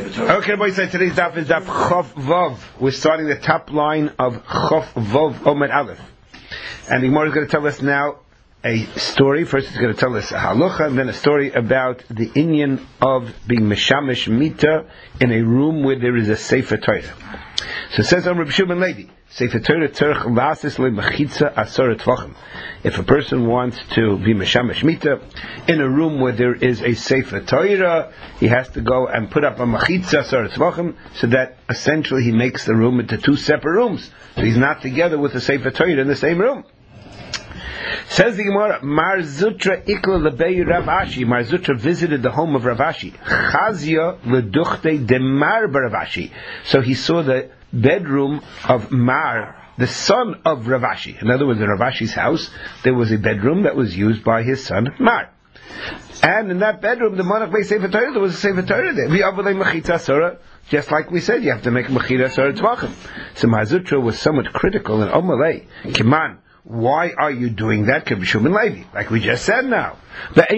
Sefer Torah. Okay, boys, so today's daf is daf Chof Vav. We're starting the top line of Chof Vav Omer Aleph. And the Gemara is going to tell us now a story. First it's going to tell us a halacha, and then a story about the inyan of being Meshamish Mita in a room where there is a Sefer Torah. So it says on Rabbi Shimon Levi, Sefer Torah Tzarech Lasis LeMachitza Asar Tvachim. If a person wants to be Meshamish Mita in a room where there is a Sefer Torah, he has to go and put up a Machitza Asar Tvachim, so that essentially he makes the room into two separate rooms. So he's not together with the Sefer Torah in the same room. Says the Gemara, Mar Zutra Ikla Lebei Rav Ashi. Mar Zutra visited the home of Rav Ashi. Chazia Leduchte Demar Rav Ashi. So he saw the bedroom of Mar, the son of Rav Ashi. In other words, in Rav Ashi's house, there was a bedroom that was used by his son Mar. And in that bedroom, the Monach Bey Sefer Torah, there was a Sefer Torah there. Just like we said, you have to make Mechitza Asara Tvachim. So Mar Zutra was somewhat critical in Omalei. Kiman, why are you doing that? Like we just said now. That's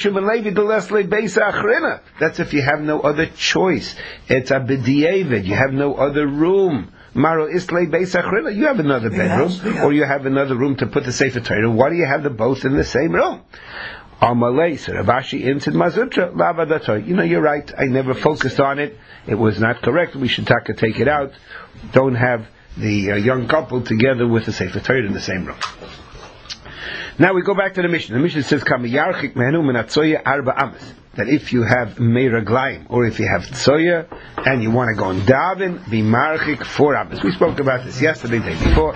if you have no other choice. It's a b'di'evid. You have no other room. Maro islay beis achrina. You have another bedroom, or you have another room to put the Sefer Torah. Why do you have them both in the same room? Amalei, so Rav Ashi answered Mar Zutra, lavadator. You're right. I never focused on it. It was not correct. We should take it out. Don't have the young couple together with the Sefer Torah in the same room. Now we go back to the Mishnah. The Mishnah says, that if you have meiraglaim, or if you have tzoya, and you want to go and daven, be marchik 4 amas. We spoke about this yesterday, the day before.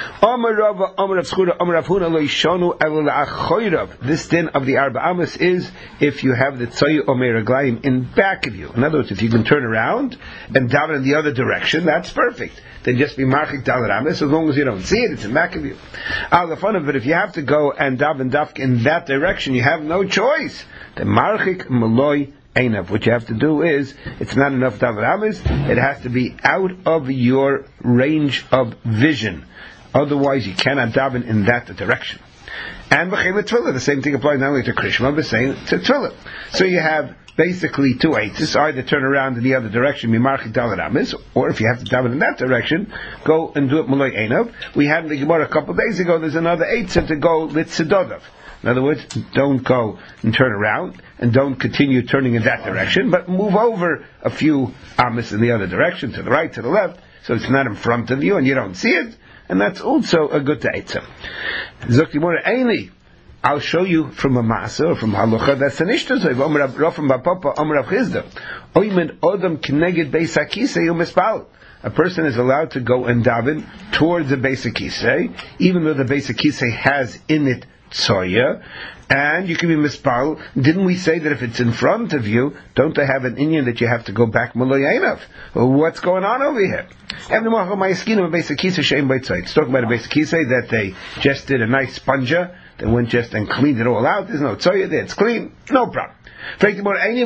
This din of the arba amas is if you have the tzoya or meiraglaim in back of you. In other words, if you can turn around and daven in the other direction, that's perfect. Then just be marchik dalar amas, as long as you don't see it, it's in back of you. The fun of it, if you have to go and daven dafk in that direction, you have no choice. The marchik maloi einav. What you have to do is, it's not enough davar amis, it has to be out of your range of vision. Otherwise, you cannot daven in that direction. And b'chei tefillah, the same thing applies not only to Krishma, but same to tefillah. So you have basically two eitzes, either turn around in the other direction, mimarchik davar amis, or if you have to daven in that direction, go and do it maloi einav. We had in the Gemara a couple of days ago, there's another eitzah to go litzidodav. In other words, don't go and turn around, and don't continue turning in that direction, but move over a few amas in the other direction, to the right, to the left, so it's not in front of you and you don't see it, and that's also a good ta'etzah. Zoktimora Eini, I'll show you from a Masa, or from Halacha, that's an Ishtazoy, Omer Rafam Bapapa, Omer Rav Chizda, Oymen Odam Kneged Beis HaKisei U'Mispal. A person is allowed to go and daven towards the Beis HaKisei, even though the Beis HaKisei has in it tzoya, and you can be mispal. Didn't we say that if it's in front of you, don't they have an inyan that you have to go back maloyainav? Well, what's going on over here? It's talking about a basic kisei that they just did a nice sponger, they went just and cleaned it all out. There's no tzoya there, it's clean, no problem. Basic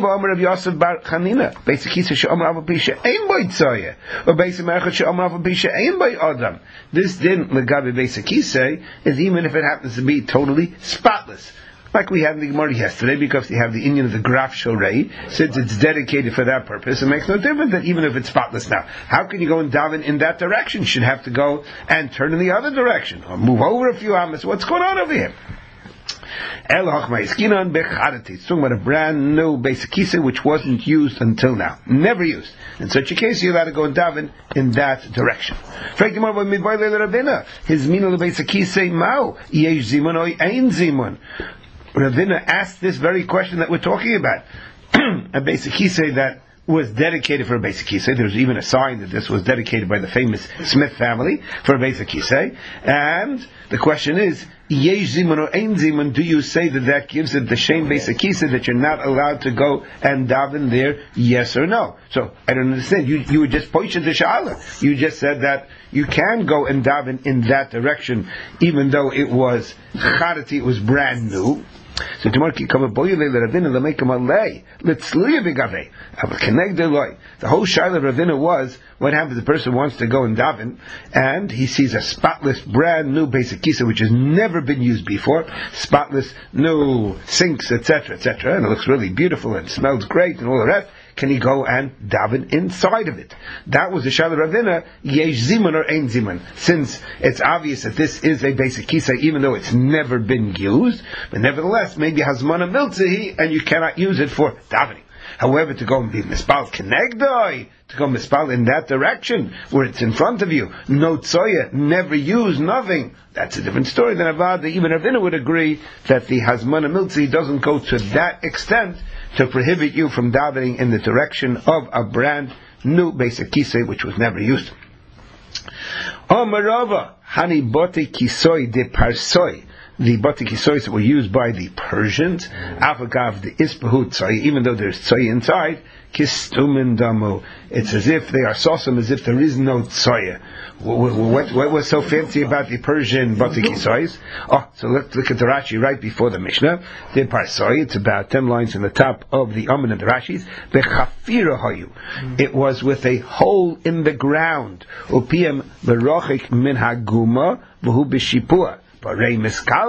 This din legabe basic kisei is even if it happens to be totally spotless, like we had in the Gemara yesterday, because you have the inyan of the graf shorei, since it's dedicated for that purpose. It makes no difference that even if it's spotless now. How can you go and daven in that direction? You should have to go and turn in the other direction, or move over a few amas. What's going on over here? It's talking about a brand new basic kisei which wasn't used until now, never used. In such a case, you're allowed to go and daven in that direction. His mina basic kisei mao yesh zimun or ein zimun. Ravina asked this very question that we're talking about. A basic kisei that was dedicated for a basic kisei. There's even a sign that this was dedicated by the famous Smith family for a basic kisei. And the question is, yesh zimun or ein zimun, do you say that gives it the shame basic kisei that you're not allowed to go and daven there, yes or no? So, I don't understand. You were just poished the shala. You just said that you can go and daven in that direction, even though it was charati, it was brand new. So tomorrow the whole shaila of Ravina was, what happens if the person wants to go and daven and he sees a spotless brand new basic kisei which has never been used before, spotless new sinks, etc., and it looks really beautiful and smells great and all the rest. can he go and daven inside of it? That was the Shala Ravina, yesh zimun or ein zimun. Since it's obvious that this is a basic kisei, even though it's never been used, but nevertheless, maybe hazmana miltzehi, and you cannot use it for davening. However, to go and be mispal kenegdoi, to go mispal in that direction, where it's in front of you, no tzoya, never use, nothing, that's a different story than Avad. Even Ravina would agree that the hazmana miltzi doesn't go to that extent to prohibit you from davening in the direction of a brand new basic kisei which was never used. Omarava hani bote kisoi de parsoi. The bati kisois that were used by the Persians, avagav the ispahu tzai, even though there's tzai inside, kistumin damu. It's as if they are sosum, as if there is no tzai. What was so fancy about the Persian bati kisois? Oh, so let's look at the Rashi right before the Mishnah. The parsoi, it's about 10 lines in the top of the Amen of the Rashis. Bechafira hayu. It was with a hole in the ground. Upiyam berochik min haguma v'hu b'shipua. Meaning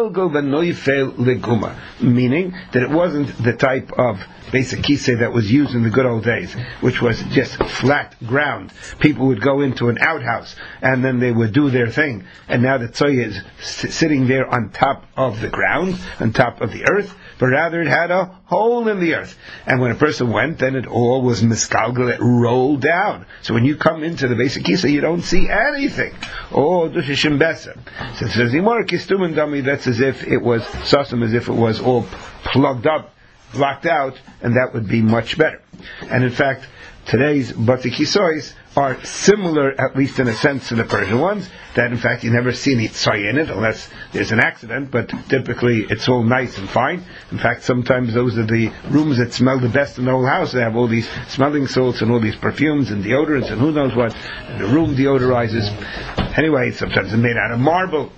that it wasn't the type of basic kisei that was used in the good old days, which was just flat ground. People would go into an outhouse and then they would do their thing. And now the tzoy is sitting there on top of the ground, on top of the earth, but rather it had a hole in the earth. And when a person went, then it all was miskalgal, it rolled down. So when you come into the basic kisei, you don't see anything. Oh, dushishim besa. So it says, that's as if it was sasam, as if it was all plugged up, blocked out, and that would be much better. And in fact, today's bati kisois are similar, at least in a sense, to the Persian ones, that in fact you never see any tzai in it, unless there's an accident, but typically it's all nice and fine. In fact, sometimes those are the rooms that smell the best in the whole house. They have all these smelling salts and all these perfumes and deodorants and who knows what, and the room deodorizes. Anyway, sometimes it's made out of marble.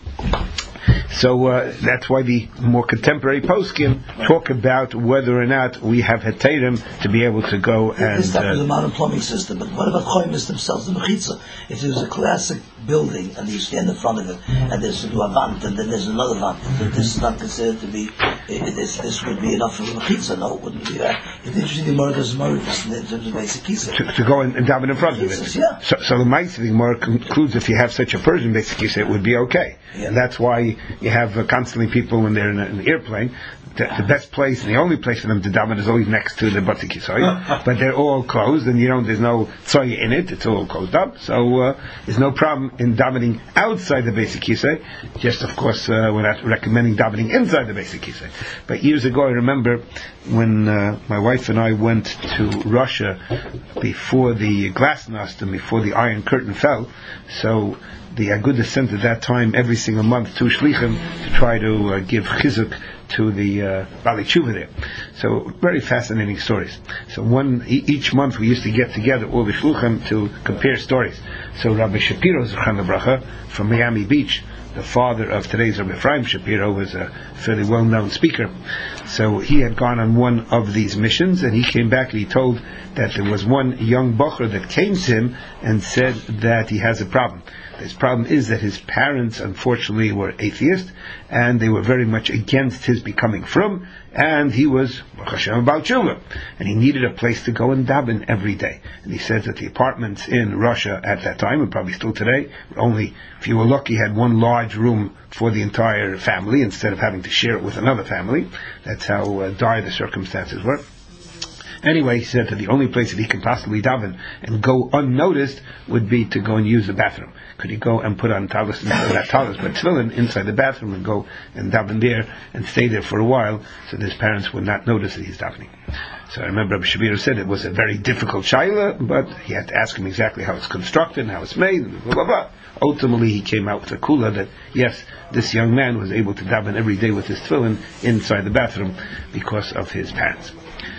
So that's why the more contemporary poskim talk about whether or not we have heterim to be able to go and... This stuff is a modern plumbing system, but what about choimis themselves, the mechitza? If there's a classic building and you stand in front of it and there's a vant and then there's another vant, this is not considered to be, this would be enough for the mechitza, no? It wouldn't be that. It's interesting the murders in terms of basic kisa. To go and daven in front of it. Yeah. So the Ma'aseh Gemara concludes if you have such a Persian basic kisa, it would be okay. Yeah. And that's why you have constantly people when they're in the airplane, the best place and the only place for them to daven is always next to the bati kisoy, but they're all closed and there's no tzoy in it, it's all closed up, so there's no problem in davening outside the basic kisei. Just of course we're not recommending davening inside the basic kisei. But years ago I remember when my wife and I went to Russia before the Glasnost and before the Iron Curtain fell, so the Agudah sent at that time every single month two shlichim to try to give chizuk to the Bali Tshuva there. So very fascinating stories. So each month we used to get together all the shluchim to compare stories. So Rabbi Shapiro Zechron Bracha from Miami Beach, the father of today's Rabbi Ephraim Shapiro, was a fairly well-known speaker. So he had gone on one of these missions, and he came back and he told that there was one young bocher that came to him and said that he has a problem. His problem is that his parents, unfortunately, were atheists, and they were very much against his becoming frum, and he was Baruch Hashem Baal Tshuva, and he needed a place to go and daven every day. And he says that the apartments in Russia at that time, and probably still today, only, if you were lucky, had one large room for the entire family instead of having to share it with another family. That's how dire the circumstances were. Anyway, he said that the only place that he could possibly daven and go unnoticed would be to go and use the bathroom. Could he go and put on talis, not talis, but tefillin inside the bathroom and go and daven there and stay there for a while so that his parents would not notice that he's davening. So I remember Rabbi Shabir said it was a very difficult shaila, but he had to ask him exactly how it's constructed and how it's made, and blah, blah, blah. Ultimately, he came out with a kula that, yes, this young man was able to daven every day with his tefillin inside the bathroom because of his parents.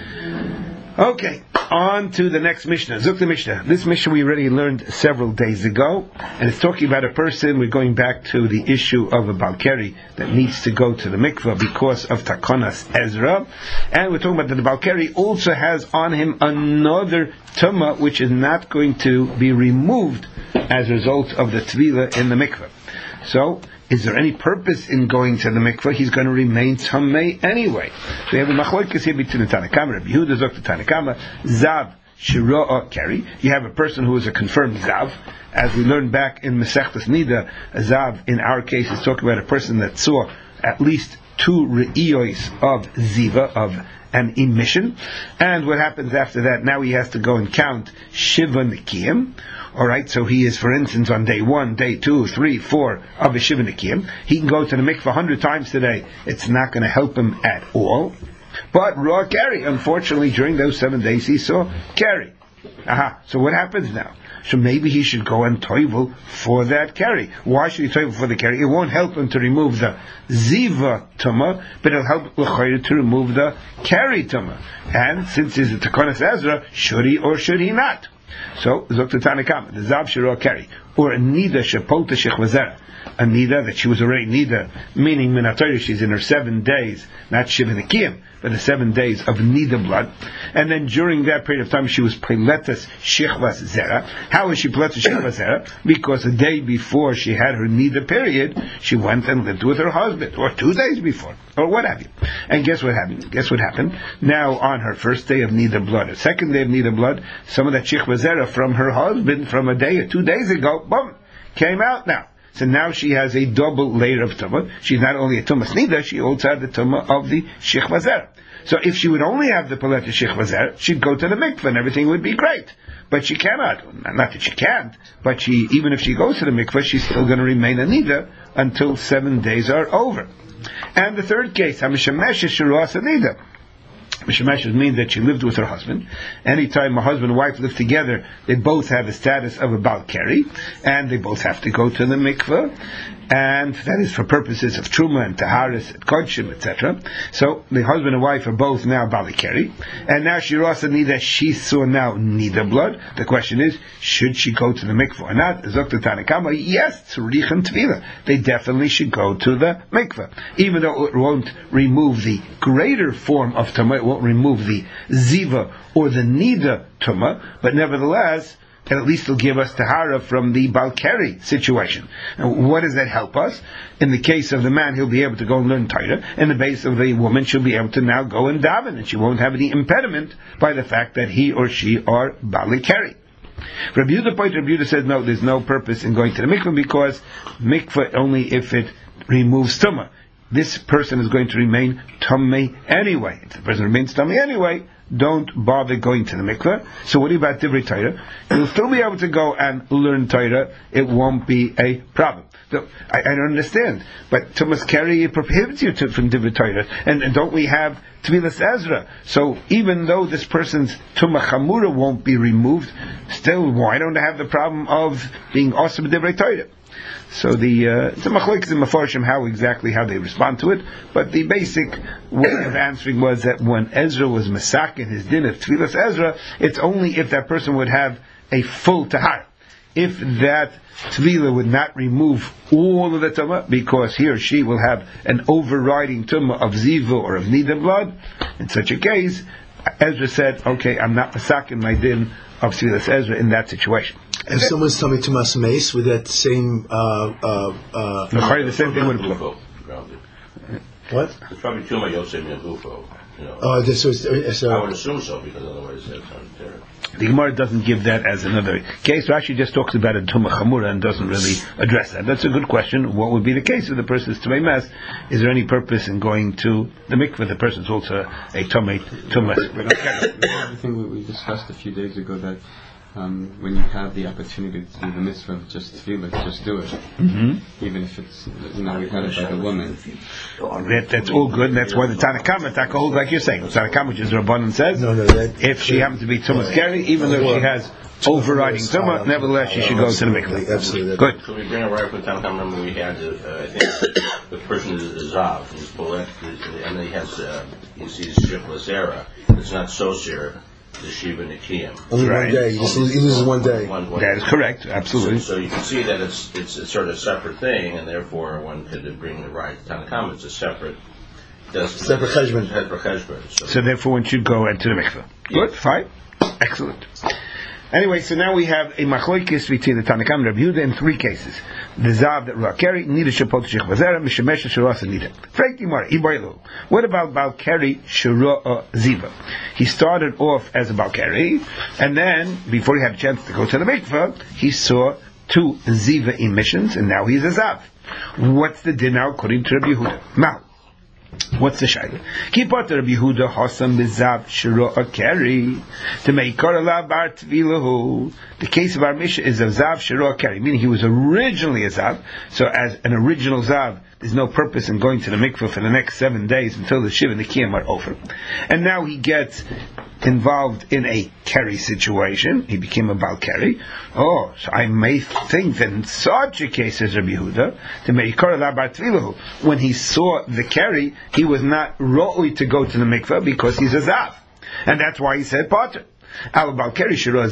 Okay, on to the next Mishnah. Zukta Mishnah. This Mishnah we already learned several days ago, and it's talking about a person. We're going back to the issue of a Balkari that needs to go to the mikveh because of Takonas Ezra, and we're talking about that the Balkari also has on him another tumah which is not going to be removed as a result of the tvila in the mikveh. So, is there any purpose in going to the mikveh? He's going to remain tamei anyway. So we have a machlokes here between the Tanakama, Rabbi Yehuda Zok the Tanakama, Zav Shira'a Keri. You have a person who is a confirmed Zav. As we learned back in Masechtas Nida, a Zav in our case is talking about a person that saw at least 2 Re'iyos of Ziva, of an emission. And what happens after that? Now he has to go and count Shiva Nikiyim. Alright, so he is, for instance, on day 1, day 2, 3, 4 of a Shiva Nikiyim. He can go to the mikveh 100 times today. It's not going to help him at all. But Raw Keri, unfortunately, during those 7 days he saw Keri. So what happens now? So maybe he should go and toivel for that Keri. Why should he toivel for the Keri? It won't help him to remove the Ziva Tumah, but it'll help to remove the Keri Tumah. And since he's a Takanas Ezra, should he or should he not? So, Zokta Tanakam, the Zav Shiro Keri, or a Nida Shepolta Shechvazera, a Nida that she was already Nida, meaning Minatoria, she's in her 7 days, not Shiva Nikiyim, but the 7 days of Nida blood, and then during that period of time she was Piletas Shechvas Zera. How was she Piletas Shechvas Zera? Because the day before she had her Nida period, she went and lived with her husband, or 2 days before, or what have you. And guess what happened? Now on her first day of Nida blood, her second day of Nida blood, some of that Shechvas Zera from her husband from a day or 2 days ago, boom, came out now. So now she has a double layer of tumah. She's not only a tumah snida, she also had the tumah of the shechva zera. So if she would only have the paleta shechva zera, she'd go to the mikveh and everything would be great. But she cannot. Not that she can't, but even if she goes to the mikveh, she's still going to remain a nida until 7 days are over. And the third case, Hamishamesh Shiruas Nida. Mishameshes means that she lived with her husband. Anytime a husband and wife live together, they both have the status of a Baal Keri, and they both have to go to the mikveh, and that is for purposes of Truma and Taharis and Kodshim, etc. So the husband and wife are both now Baal Keri, and now she also Nida, she saw now Nida blood. The question is, should she go to the mikveh or not? Zokta Tanakama, yes, Tzurich and Tvila. They definitely should go to the mikveh. Even though it won't remove the greater form of Tumah, it won't remove the Ziva or the Nida Tumah, but nevertheless, and at least it'll give us Tahara from the Baal Keri situation. And what does that help us? In the case of the man, he'll be able to go and learn Torah. In the case of the woman, she'll be able to now go and daven, and she won't have any impediment by the fact that he or she are Baal Keri. Rabbi Yehuda said, no, there's no purpose in going to the mikveh, because mikveh only if it removes tumah. This person is going to remain tummy anyway. If the person remains tummy anyway, don't bother going to the mikveh. So what about Divrei Torah? You'll still be able to go and learn Torah. It won't be a problem. So, I don't understand. But Tumas Keri prohibits you from Divrei Torah. And don't we have Tvilas Ezra? So even though this person's Tumah Chamura won't be removed, still, why don't they have the problem of being awesome Divrei Torah? So the machlokes in Mefarshim how they respond to it, but the basic way of answering was that when Ezra was masakin his din of Tfilas Ezra, it's only if that person would have a full tahar. If that Tvila would not remove all of the tumah, because he or she will have an overriding tumah of ziva or of nida blood, in such a case, Ezra said, okay, I'm not masakin my din of Tfilas Ezra in that situation. If someone's telling me Tumas Meis with that same the same thing would apply. What? It's probably Tuma Yosef Yagufo. I would assume so, because otherwise that's unfair. The Gemara doesn't give that as another case. Rashi just talks about a Tumah Chamura and doesn't really address that. That's a good question. What would be the case if the person is Tumei Mes? Is there any purpose in going to the mikveh? The person is also a Tumei. The thing we discussed a few days ago, that when you have the opportunity to do the mitzvah of just tefillah, just do it. Mm-hmm. Even if it's, we've had it by the woman. That's all good, and that's why the Tanakhama holds like you're saying. The Tanakhama, which is Rabbanan, says, if she happens to be Tumas Keri, even though she has overriding Tumah, nevertheless she should go to the mikveh. Absolutely. Good. So we bring it right from the Tanakhama. Remember we had, I think, the person is Zav, he's Polet, and he has, he sees Shifla Zera. It's not Sosir. The Shiva Nikiyim. Only right. 1 day. He loses 1 day. That is correct. Absolutely. So you can see that it's sort of a separate thing, and therefore one could bring the right Tanakhama. It's a separate cheshbon. So therefore one should go into the mikveh. Good. Fine. Excellent. Anyway, so now we have a machlokes between the Tanakam and Rabbi Yehuda in 3 cases. The Zav that Keri, Nida Shapot Shech Vazera, Mishemesh Shura Nida. What about Balkeri Shura Ziva? He started off as a Balkeri, and then, before he had a chance to go to the mikveh, he saw 2 Ziva emissions, and now he's a Zav. What's the din now according to Rabbi Yehuda? Now, what's the shayla? Keep out Rabbi Yehuda Hasam Bizav Shiro Keri to make Korala Bar Tvilahu. The case of our Mishnah is a Zav Shiro Keri, meaning he was originally a Zav. So as an original Zav, there's no purpose in going to the mikveh for the next 7 days until the Shiv and the Kiyam are over. And now he gets involved in a Keri situation. He became a Bal Keri. Oh, so I may think that in such a case as Rabbi Yehuda, to Meikor Labar Tvilahu, when he saw the Keri, he was not ro'ui to go to the mikveh because he's a Zav. And that's why he said Potter. When he saw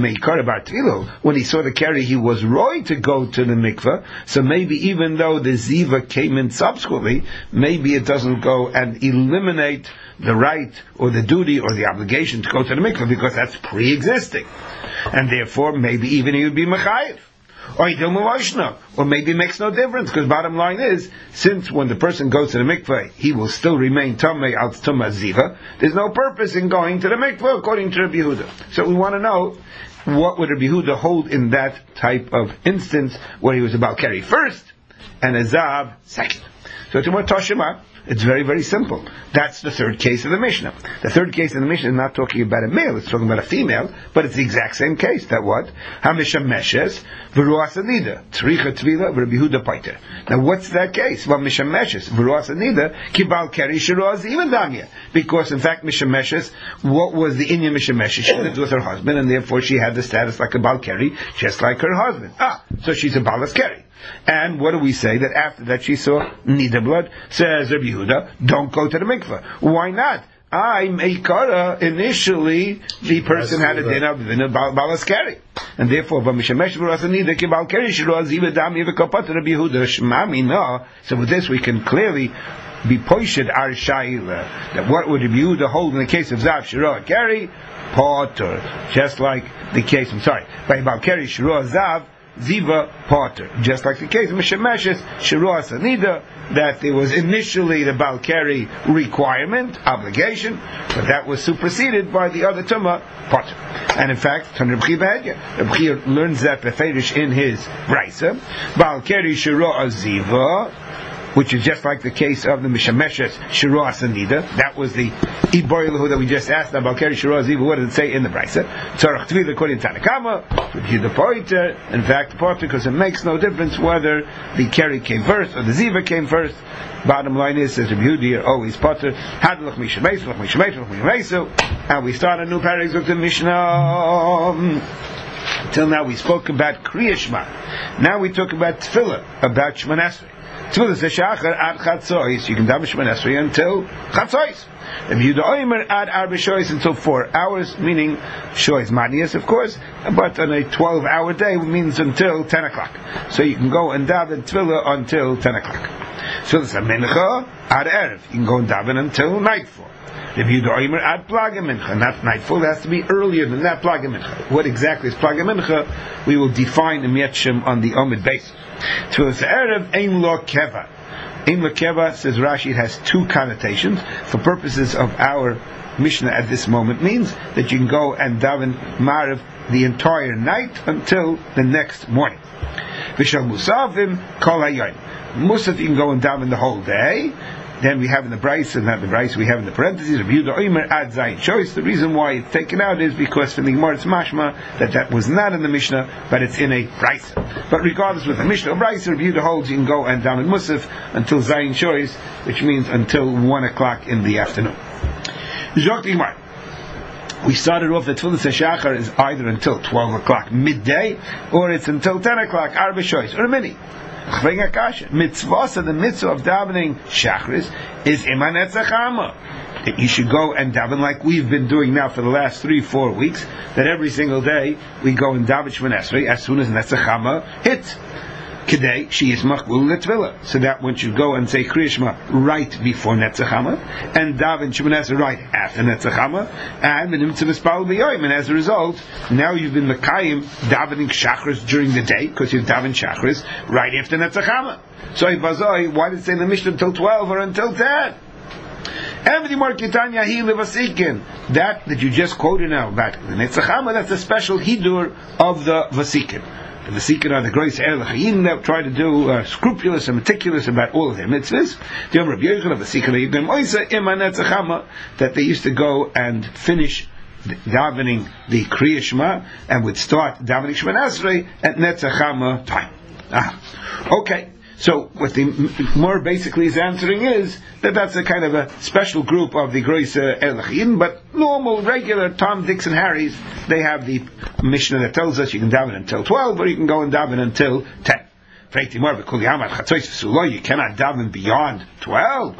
the Keri, he was roy to go to the mikveh. So maybe even though the Ziva came in subsequently, maybe it doesn't go and eliminate the right or the duty or the obligation to go to the mikveh because that's pre-existing. And therefore, maybe even he would be mechayev. Or maybe it makes no difference, because bottom line is, since when the person goes to the mikveh, he will still remain tamei al tumah ziva, there's no purpose in going to the mikveh according to Rabbi Yehuda. So we want to know, what would Rabbi Yehuda hold in that type of instance, where he was about Keri first, and a Zav second. So to more Toshima, it's very, very simple. That's the 3rd case of the Mishnah. The 3rd case of the Mishnah is not talking about a male, it's talking about a female, but it's the exact same case. That what? Hamishameshes, v'ruas anida, tzricha tvila, v'Rabbi Yehuda paiter. Now what's that case? Well, mishameshes, v'ruas anida, kibal keri shiruaz even damya. Because in fact, mishameshes, what was the inyan mishameshes? She lived with her husband, and therefore she had the status like a bal keri, just like her husband. So she's a balas keri. And what do we say? That after that she saw nida blood, says Rabbi Yehuda, don't go to the mikveh. Why not? I'm a kara. Initially, the person had a din of balas keri, and therefore, so with this we can clearly be poished our shayla. That what would Rabbi Yehuda hold in the case of Zav Shiro Keri? Potter, just like the case. By Bal Keri Shiro Zav Ziva Potter, just like the case of Mishemeshes Shiro Sanida, that there was initially the Bal Keri requirement, obligation, but that was superseded by the other Tumah Potter. And in fact, Rabbi Chia learns that Beferish in his Brisa, Bal Keri Shiro Ziva, which is just like the case of the Mishameshes Shiro Asanida. That was the Iboilahu that we just asked about Keri Shiro Ziva. What did it say in the Brisa? Tzarach Tvila according to Tanakama, the Poiter, in fact, Poiter, because it makes no difference whether the Keri came first or the Ziva came first. Bottom line is, says Rabbi Yehuda, always Potter, Hadlach Mishamesu, and we start a new paragraph of the Mishnah. Till now we spoke about Kriya Shema. Now we talk about Tefillah, about Shemon Esrei. Tefillah says Shachar ad Chatzois. You can daven Shemon Esrei until Chatzois. Rabbi Yehuda Omer ad Arba Shois until 4 hours, meaning Shois Manias, of course, but on a 12-hour day means until 10 o'clock. So you can go and daven Tefillah until 10 o'clock. So it's a Mincha ad Erev. You can go and daven until nightfall. Rabbi Yehuda Omer ad Plaga Mincha. Not nightfall, it has to be earlier than that Plaga Mincha. What exactly is Plaga Mincha? We will define in Yetchem on the Omid basis. Tefillah Erev Ein Lo Keva. Ein Lo Keva, says Rashi, it has 2 connotations. For purposes of our Mishnah at this moment, means that you can go and daven Ma'ariv the entire night until the next morning. V'shal Musafim Kol Hayoim. Musaf, you can go and daven the whole day. Then we have in the Brisa, not the Brisa, we have in the parentheses, Rabbi Yehuda Omer ad Zayin Shois. The reason why it's taken out is because from the Gemara it's mashma that was not in the Mishnah, but it's in a Brisa. But regardless with the Mishnah or Brisa, Rabbi Yehuda holds you can go and daven Musaf until Zayin Shois, which means until 1 o'clock in the afternoon. We started off that Tefillah Shachar is either until 12 o'clock midday, or it's until 10 o'clock, Arba Shois, or a mini. Mitzvah, so the mitzvah of davening Shachris is Iman Etzachama. That you should go and daven like we've been doing now for the last 3-4 weeks, that every single day we go and daven Shemon Esrei as soon as Netzachama hits. Kedei she is machbul letvila, so that one should go and say Kriya Shema right before Netzach Hama, and daven Shemoneh Esrei right after Netzach Hama, and mitzvah mispal b'yoyim. And as a result, now you've been mekayim davening shachris during the day because you've davened shachris right after Netzach Hama. So why did it say in the Mishnah until 12 or until 10? That you just quoted now about the Netzach Hama, that's a special hidur of the Vasikin. The Vasikin are the great Erech Hayim that try to do scrupulous and meticulous about all of their mitzvahs. The Yom Rabbi Yochanan of Vasikin Yigdem Oisa Ima Netzach Hama, that they used to go and finish davening the Kriya Shema and would start davening Shemoneh Esrei at Netzach Hama time. Okay. So what the more basically is answering is that that's a kind of a special group of the Grois Elachim, but normal, regular Tom, Dicks, and Harrys, they have the Mishnah that tells us you can daven until 12, or you can go and daven until 10. You cannot daven beyond 12.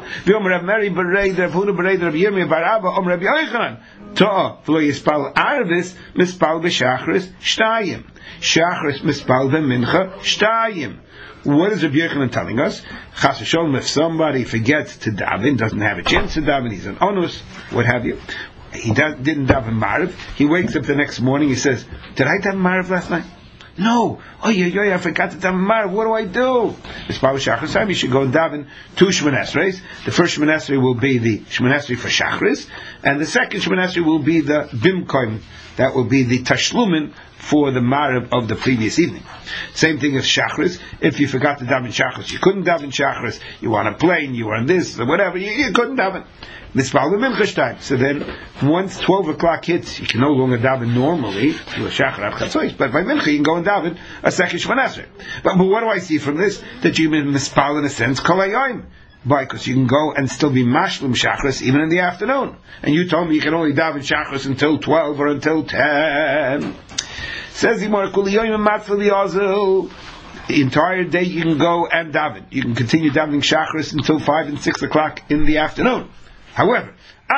What is Rabbi Yochanan telling us? Chas v'sholom, if somebody forgets to daven, doesn't have a chance to daven, he's an onus, what have you, he didn't daven Mariv, he wakes up the next morning, he says, did I daven Mariv last night? No. I forgot to daven Mariv, what do I do? Mispal b'shachris time, you should go and daven two Shemoneh Esreis. The first Shemoneh Esrei will be the Shemoneh Esrei for Shachris, and the second Shemoneh Esrei will be the Bimkoim, that will be the Tashlumin for the Mariv of the previous evening. Same thing as Shachris. If you forgot to daven Shachris, you couldn't daven Shachris, you were on a plane, you were on this, or whatever, you couldn't daven. Mispal b'mincha time. So then, once 12 o'clock hits, you can no longer daven normally, to a Shachar at Chatzois, but by mincha you can go and daven a second Shemoneh Esrei. But what do I see from this? That you mispal in a sense, kol hayoim. Why? Because you can go and still be mashlim shachris even in the afternoon. And you told me you can only daven shachris until 12 or until 10. Says Yimar Kuliyoyim Matzah Liyazel. The entire day you can go and daven. You can continue davening shachris until 5 and 6 o'clock in the afternoon. However,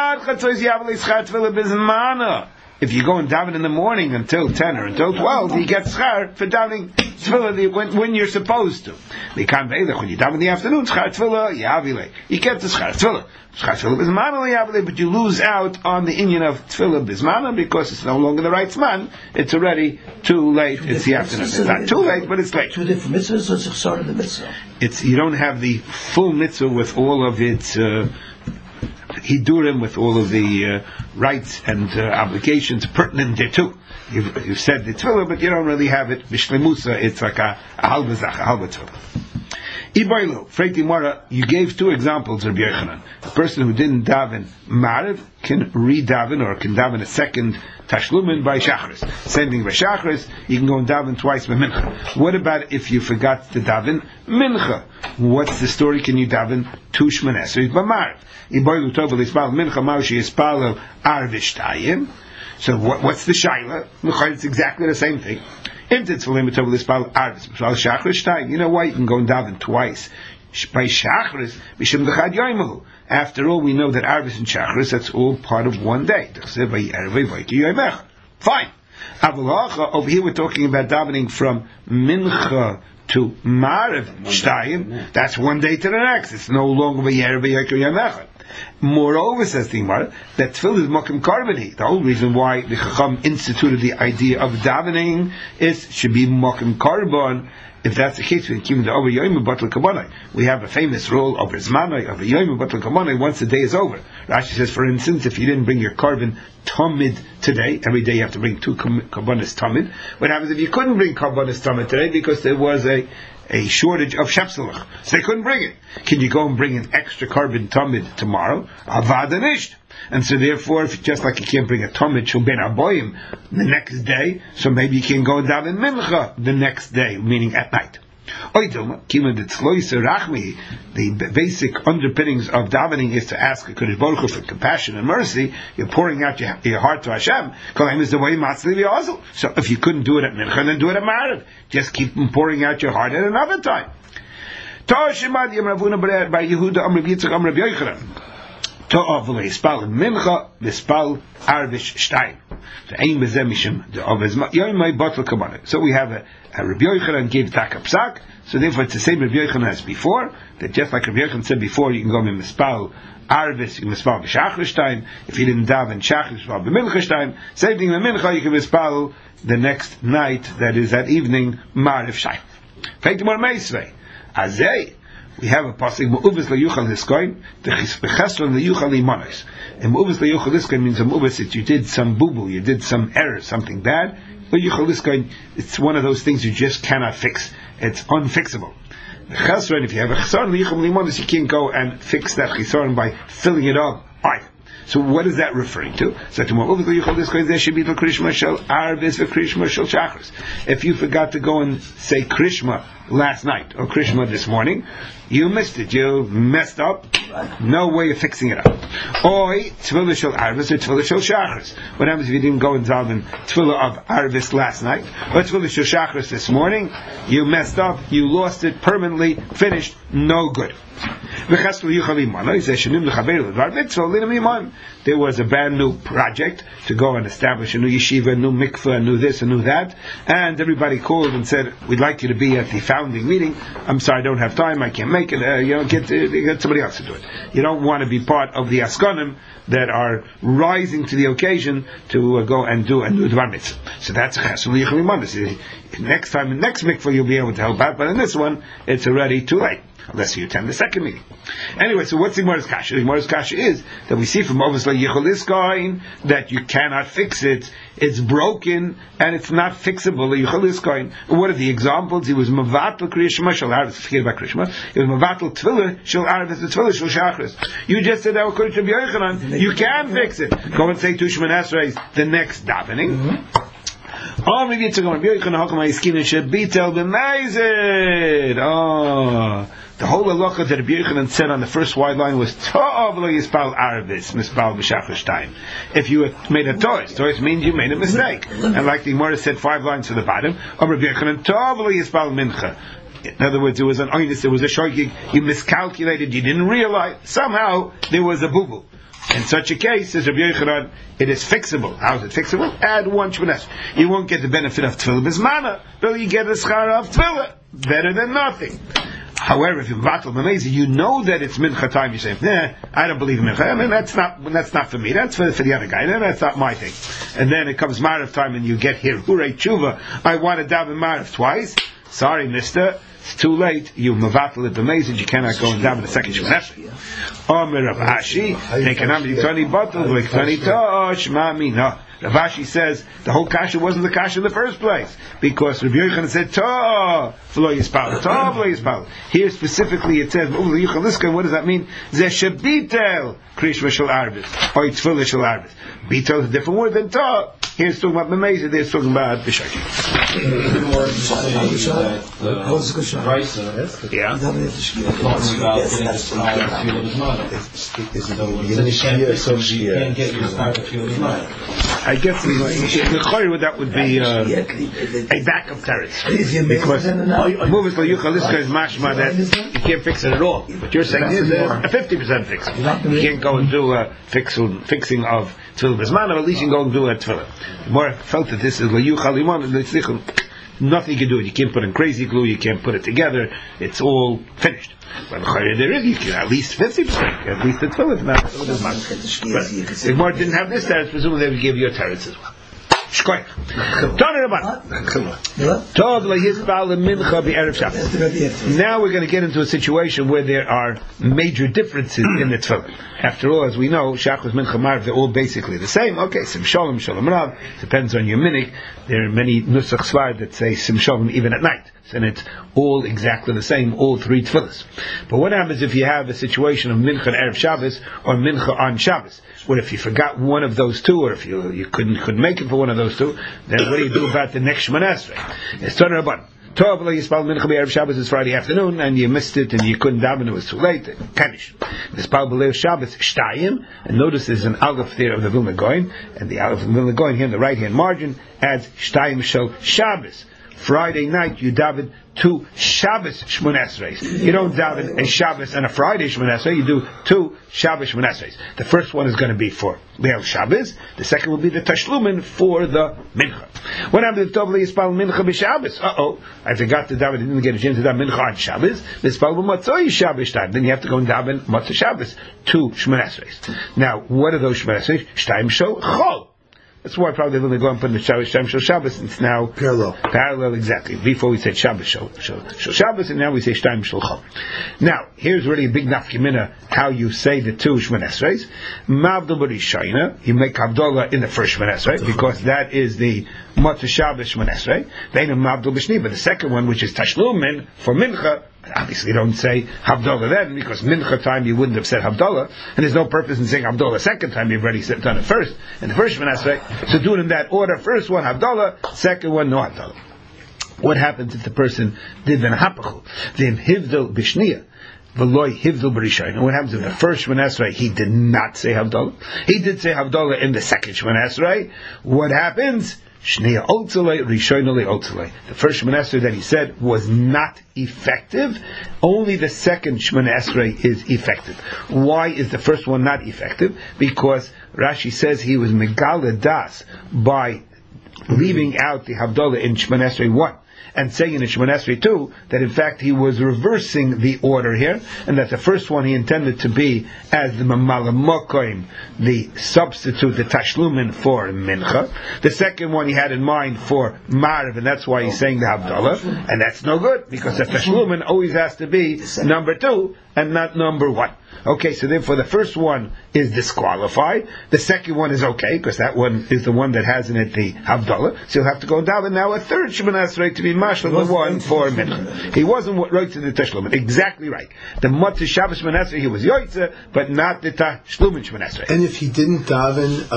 if you go and daven in the morning until 10 or until 12, you get schar for davening tefillah when you're supposed to. When you daven in the afternoon, schar tefillah, yavile. You get the schar tefillah. Schar tefillah bismana yavile, but you lose out on the inyan of tefillah bismana because it's no longer the right zman. It's already too late. It's the afternoon. It's not too late, but it's late. Two different mitzvahs, or it's a mitzvah? You don't have the full mitzvah with all of its hidurim, with all of the rights and obligations pertinent thereto. You've said the tefillah, but you don't really have it b'shlemusa. It's like a halva zach, a halva tefillah. Ibaylo, Freiti Mara, you gave two examples, Rabbi Yochanan. A person who didn't daven Mariv can re-daven or can daven a second Tashlumin by Shachris. Same thing by Shachris, you can go and daven twice by Mincha. What about if you forgot to daven Mincha? What's the story? Can you daven two Shemoneh Esrei by Mariv? Ibaylo Tovel Ispal Mincha Maushi Ispal Arvishtayim. So what's the Shaila? It's exactly the same thing. You know why you can go and daven twice by Shachris? After all, we know that Arvis and Shachris, that's all part of one day. Fine. Over here we're talking about davening from Mincha to Mariv Shtayim. That's one day to the next. It's no longer V'yerev V'yekir Yamechad. Moreover, says the Gemara, that tefillah is mokim karbani. The whole reason why the Chacham instituted the idea of davening is should be mokim karban. If that's the case, we have a famous rule over Zmanai, over Yom Batal Kabanai, once the day is over. Rashi says, for instance, if you didn't bring your carbon tamid today, every day you have to bring two karbanis tamid. What happens if you couldn't bring karbanis tamid today because there was a shortage of shepselach, so they couldn't bring it? Can you go and bring an extra carbon tamid tomorrow? Avadanishd. And so therefore, if just like you can't bring a tamid shel ben aboyim the next day, so maybe you can go and daven mincha the next day, meaning at night. The basic underpinnings of davening is to ask HaKadosh Baruch Hu for compassion and mercy. You're pouring out your heart to Hashem. So if you couldn't do it at mincha, then do it at Mariv. Just keep pouring out your heart at another time. So we have a Rabbi Yochanan gave Taka Psak, so therefore it's the same Rabbi Yochanan as before, that just like Rabbi Yochanan said before, you can go in Mispal Arvis, you can Mispal B'Shachris time. If you didn't daven Shachris, Mispal B'Minchas time. Same thing in the Mincha, you can Mispal the next night, that is that evening, Ma'ariv Shayim. Feitimor Meisvei. Azei. We have a pasuk Mu'uvis LaYuchal Hiskoin, the Chesron LaYuchal Limanos. And Mu'uvis LaYuchal Hiskoin means a Mu'uvis that you did some boo-boo, you did some error, something bad. LaYuchal Hiskoin, it's one of those things you just cannot fix. It's unfixable. The Chesron, if you have a Chesron LaYuchal Limanos, you can't go and fix that Chesron by filling it up either. So what is that referring to? So there should be the Krishma Shel Arvis, the Krishma Shel Shachris. If you forgot to go and say Krishma last night or Krishma this morning, you missed it. You messed up. No way of fixing it up. Oi, Tefillah Shel Arvis or Tefillah Shel Shachris. What happens if you didn't go and daven Tefillah of Arvis last night or Tefillah Shel Shachris this morning? You messed up. You lost it permanently. Finished. No good. There was a brand new project to go and establish a new yeshiva, a new mikveh, a new this, a new that, and everybody called and said, "We'd like you to be at the founding meeting." I'm sorry, I don't have time. I can't make it. Get somebody else to do it. You don't want to be part of the askonim that are rising to the occasion to go and do a new dvar mitzvah. So that's next time, in next mikveh, you'll be able to help out, but in this one, it's already too late. Unless you attend the second meeting. Anyway, so what's the Gemara's Kasha? The Gemara's Kasha is that we see from obviously Yichol Iskoin that you cannot fix it. It's broken and it's not fixable. Yichol Iskoin. What are the examples? He was Mavatal Kriya Shema Shel Arvis. Forget about Krishma. He was Mavatal Tefillah Shel Arvis, the Tefillah Shel Shachris. You just said that according to Rabbi Yochanan. You can fix it. Go and say Tushman Esrei the next davening. Oh, maybe it's a Rabbi Yochanan. How come I skin it should be tell them the whole halacha that Rabbi Yochanan said on the first wide line was Ta'av lo yispal arvis mispal b'shachris time. If you had made a tois means you made a mistake. And like the Gemara said 5 lines to the bottom, of Rabbi Yochanan Ta'av lo yispal mincha. In other words, there was an oinus, there was a shogig, you miscalculated, you didn't realize, somehow there was a boo-boo. In such a case, says Rabbi Yochanan, it is fixable. How is it fixable? Add 1 shmones. You won't get the benefit of tefillah bismana, but you get the schara of tefillah. Better than nothing. However, if you battle Mamezi, you know that it's mincha time. You say, I don't believe in mincha. I mean, that's not for me. That's for the other guy. That's not my thing. And then it comes Marav time, and you get here. Hooray tshuva! I want to daven Marav twice. Sorry, Mister. It's too late. You've mevatel it b'mezid. You cannot go and daven the second shemona. Omer Rav Ashi, nekanam diktani batel v'liktani tosh mami no. Rav Ashi says the whole kasha wasn't the kasha in the first place because Rabbi Yochanan said to v'lo yispal, to v'lo yispal. Here specifically it says what does that mean? Ze shebitel krishma shel arvis or tefillah shel arvis. Bitel is a different word than to. Here it's talking about b'mezid. There it's talking about b'shaki. Yeah. I guess that would be a backup terrace. Because moving for Yuchaliska is mashma that you can't fix it at all. What you're saying is a 50% fix. You can't go and do a fixing of Tefillah Bismana, at least you can go and do a Tefillah. The more I felt that this is nothing you can do. You can't put in crazy glue. You can't put it together. It's all finished. But there is, you can at least 50%. At least the Tefillah. But the Gemara didn't have this teretz. Presumably they would give you a teretz as well. Now we're going to get into a situation where there are major differences in the tefillah. After all, as we know, Shachos, Mincha, Marv, they're all basically the same. Okay, Sim Shalom, Shalom Rav, depends on your minhag. There are many Nusach Svar that say Sim Shalom even at night. And it's all exactly the same, all 3 tefillahs. But what happens if you have a situation of Mincha and Erev Shabbos or Mincha on Shabbos? What if you forgot one of those 2, or if you couldn't make it for one of those 2, then what do you do about the next Shemona Esrei? It's Tanur Rabban. Tov lo yispal mincha b'erev Shabbos is Friday afternoon, and you missed it, and you couldn't daven, it was too late. Kanish. Yispal b'lev Shabbos shtayim, and notice there's an aleph there of the Vilna Goyen, and the aleph of the Vilna Goyen here in the right hand margin adds shtayim shel Shabbos. Friday night you daven 2 Shabbos Shmona Esreis. You don't daven a Shabbos and a Friday Shmona Esrei. You do 2 Shabbos Shemon Esrei. The first one is going to be for Leil Shabbos. The second will be the Tashlumin for the Mincha. What happened to Tovli Yispal Mincha b'Shabbos? I forgot to daven. I didn't get a chance to daven Mincha on Shabbos. Yispal b'Matzoi Shabbos time. Then you have to go and daven Matzah Shabbos to Shemon Esrei. Now, what are those Shemon Esrei? Shtaim Shel Chol. That's why probably when they go and put in the Shabbos, Shtaim Shel Shabbos, it's now parallel exactly. Before we said Shabbos Shel Shabbos, and now we say Shtaim Shel Chol. Now, here's really a big nafkimina how you say the two Shemon Esreis. Mavdol b'Rishayna, you make Havdalah in the first Shemon Esrei, because that is the Matzah Shabbos Shemon Esrei. Then Mavdol b'Shni, but the second one, which is Tashlumin for Mincha, obviously you don't say Havdalah then, because Mincha time you wouldn't have said Havdalah, and there's no purpose in saying Havdalah second time, you've already done it first, in the first Shemon Esrei. So do it in that order, first one Havdalah, second one no Havdalah. What happens if the person did ben hapachul? Then hivdol b'shniya, v'loy hivdol b'rishayna. And what happens if the first Shemon Esrei he did not say Havdalah? He did say Havdalah in the second Shemon Esrei. What happens? Shniya oltzalei, rishayna oltzalei. The first Shemon Esrei that he said was not effective. Only the second Shemon Esrei is effective. Why is the first one not effective? Because Rashi says he was megala das by leaving out the Havdalah in Shemon Esrei 1 and saying in Shemon Esrei 2 that in fact he was reversing the order here, and that the first one he intended to be as the Mamala Mokoim, the substitute, the Tashlumin for Mincha. The second one he had in mind for Mariv, and that's why he's saying the Havdalah, and that's no good, because the Tashlumin always has to be number 2 and not number 1. Okay, so therefore the first one is disqualified. The second one is okay, because that one is the one that has in it the Havdalah. So you'll have to go down and now a third Shemon Esrei to be Mashlim, the one for Mincha. He wasn't right to the Tashlumin. Exactly right. The Matzah Shabbos Shemon Esrei, he was Yoitze, but not the Tashlumin Shemon Esrei. And if he didn't daven,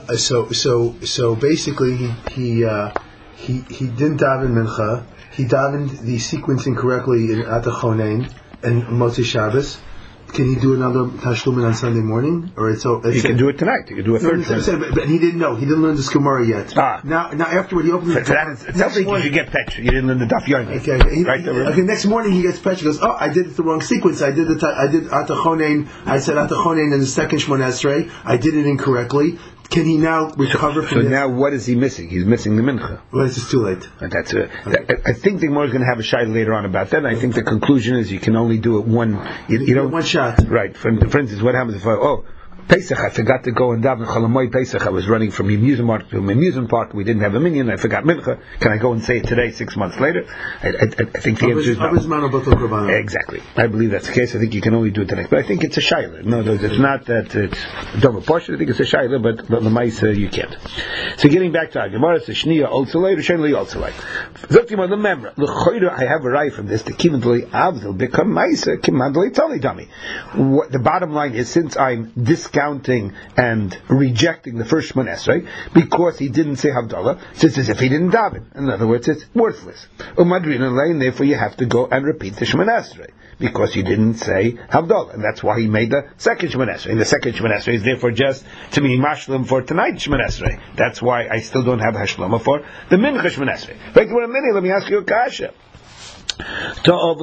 so basically he didn't daven Mincha. He davened the sequence incorrectly in Atachonein and Matzah Shabbos. Can he do another Tashlumin on Sunday morning? Or he can do it tonight. He can do a third time. But he didn't know. He didn't learn the Gemara yet. Now afterward he opens it. It sounds like you should get Petch. You didn't learn the Daf Yomi. Okay. Next morning he gets Petch. He goes, I did it the wrong sequence. I did Atachonein. I said Atachonein in the second Shemon Esrei. I did it incorrectly. Can he now recover from this? So now what is he missing? He's missing the Mincha. Well, it's just too late. That's I think the Gemara is going to have a shayla later on about that. And I think the conclusion is you can only do it one. You don't one shot. Right. For instance, what happens if Pesach, I forgot to go and daven Cholamoy Pesach. I was running from amusement park to amusement park. We didn't have a minyan. I forgot Mincha. Can I go and say it today, 6 months later? I think the answer is no. Exactly. I believe that's the case. I think you can only do it today. But I think it's a shayla. No, it's not that it's double portion. I think it's a shayla, but the Maisa you can't. So getting back to our Gemara, it's a Shniya Oltzalei, Rishonli Oltzalei. Zoktimah Lememra. L'choyra, I have a right from this. The Kimandli Avdil become Maisa Kimandli Tali Dami. The bottom line is, since I'm discounting and rejecting the first Shemon Esrei because he didn't say Havdalah, it's as if he didn't daven. In other words, it's worthless. And therefore you have to go and repeat the Shemon Esrei because you didn't say Havdalah, and that's why he made the second Shemon Esrei. And the second Shemon Esrei is therefore just to me mashlim for tonight's Shemon Esrei. That's why I still don't have hashlama for the Mincha Shemon Esrei. Wait a minute, let me ask you a kasha. What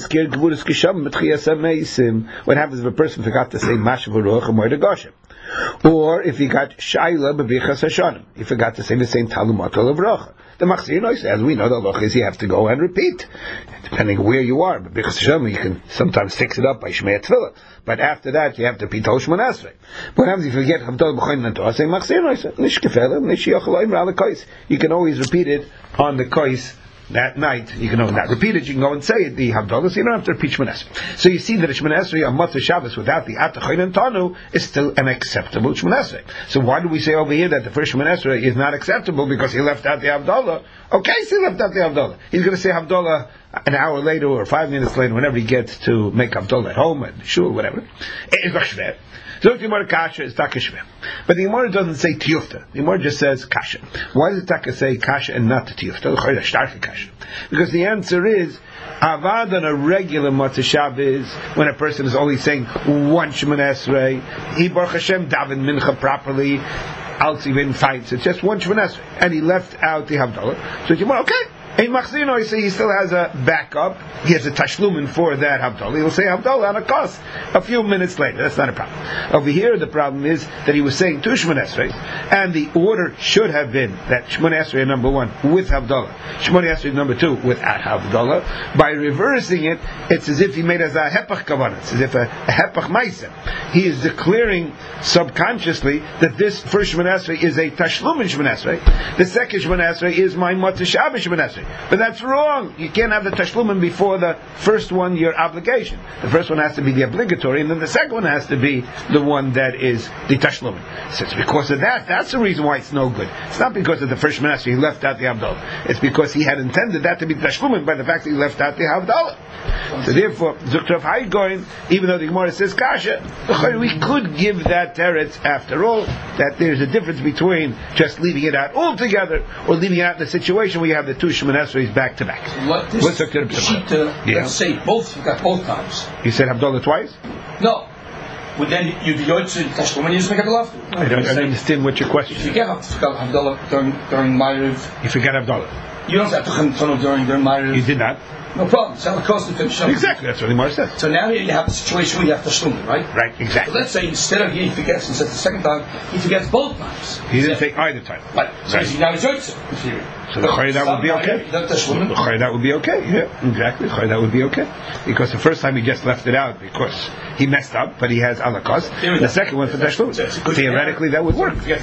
happens if a person forgot to say Mashav Ruach or Moed Goshem? Or if he got Shaila B'Bichas Hashanim, he forgot to say the same Talumat of Bracha. The Machzir Nois, as we know, the Loch is you have to go and repeat, depending where you are. B'Bichas Hashanim, you can sometimes fix it up by Shmei Tefillah, but after that you have to repeat Shemon Esrei. What happens if you forget Havdalah B'Choin Nantorah? Say Machzir Nois, Nish Kefela, Nish Yochel Oim Ra'al Kois. You can always repeat it on the Kois. That night, you can not repeat it, you can go and say it, the Havdalah, so you don't have to repeat Shemon Esrei. So you see that a Shemon Esrei on Matzah Shabbos without the Atachoin and Tanu is still an acceptable Shemon Esrei. So why do we say over here that the first Shemon Esrei is not acceptable because he left out the Havdalah? Okay, so he left out the Havdalah. He's going to say Havdalah an hour later or 5 minutes later whenever he gets to make Havdalah at home, at the shul, whatever. It's not shver. So the Gemara kasha is takashver. But the Gemara doesn't say tiyufta. The Gemara just says kasha. Why does the Taka say kasha and not tiyufta? Because the answer is, avad on a regular Matzah Shabbos, when a person is only saying one Shemon Esrei, he Baruch Hashem daven mincha properly, Alzi bin fights, it's just one Shemon Esrei, and he left out the Havdalah. So the Gemara, okay, In Machzino, he still has a backup. He has a tashlumin for that Havdalah. He'll say Havdalah on a cost a few minutes later. That's not a problem. Over here, the problem is that he was saying two Shemona Esrei, and the order should have been that Shemona Esrei number 1 with Havdalah, Shemona Esrei number 2 without Havdalah. By reversing it, it's as if he made as a hepach kavanah. It's as if a hepach ma'aseh. He is declaring subconsciously that this first Shemona Esrei is a tashlumin Shemona Esrei. The second Shemona Esrei is my Motzei Shabbos Shemona Esrei. But that's wrong. You can't have the tashlumin before the first one, your obligation. The first one has to be the obligatory, and then the second one has to be the one that is the tashlumin. So it's because of that. That's the reason why it's no good. It's not because of the first Shemona Esrei he left out the Havdalah. It's because he had intended that to be tashlumin by the fact that he left out the Havdalah. So therefore, Zukta of Haigoin, even though the Gemara says kasha, we could give that teretz after all, that there's a difference between just leaving it out altogether or leaving it out in a situation where you have the two Shemona Esreis back to back. What this Shita, let's say you got both times. You said Havdalah twice? No. Well, then you do Yotzei Tashlumin and you just make it love. I don't understand what your question is. If you get Havdalah during Ma'ariv, you forget Havdalah. You don't have to come during Ma'ariv. You did not. No problem. It's not cost to finish up. Exactly, that's what the Gemara says. So now you have a situation where you have Tashlumin, right? Right, exactly. So let's say instead of he forgets, instead of the second time, he forgets both times. He didn't say either time. Right. So now he's Yotzei, in theory. So the Chayy, that would be okay. The Chayy, that would be okay. Yeah, exactly. The Chayy, that would be okay. Because the first time he just left it out because he messed up, but he has alakos. The second one for Tashlum. Theoretically, that would work. Yeah,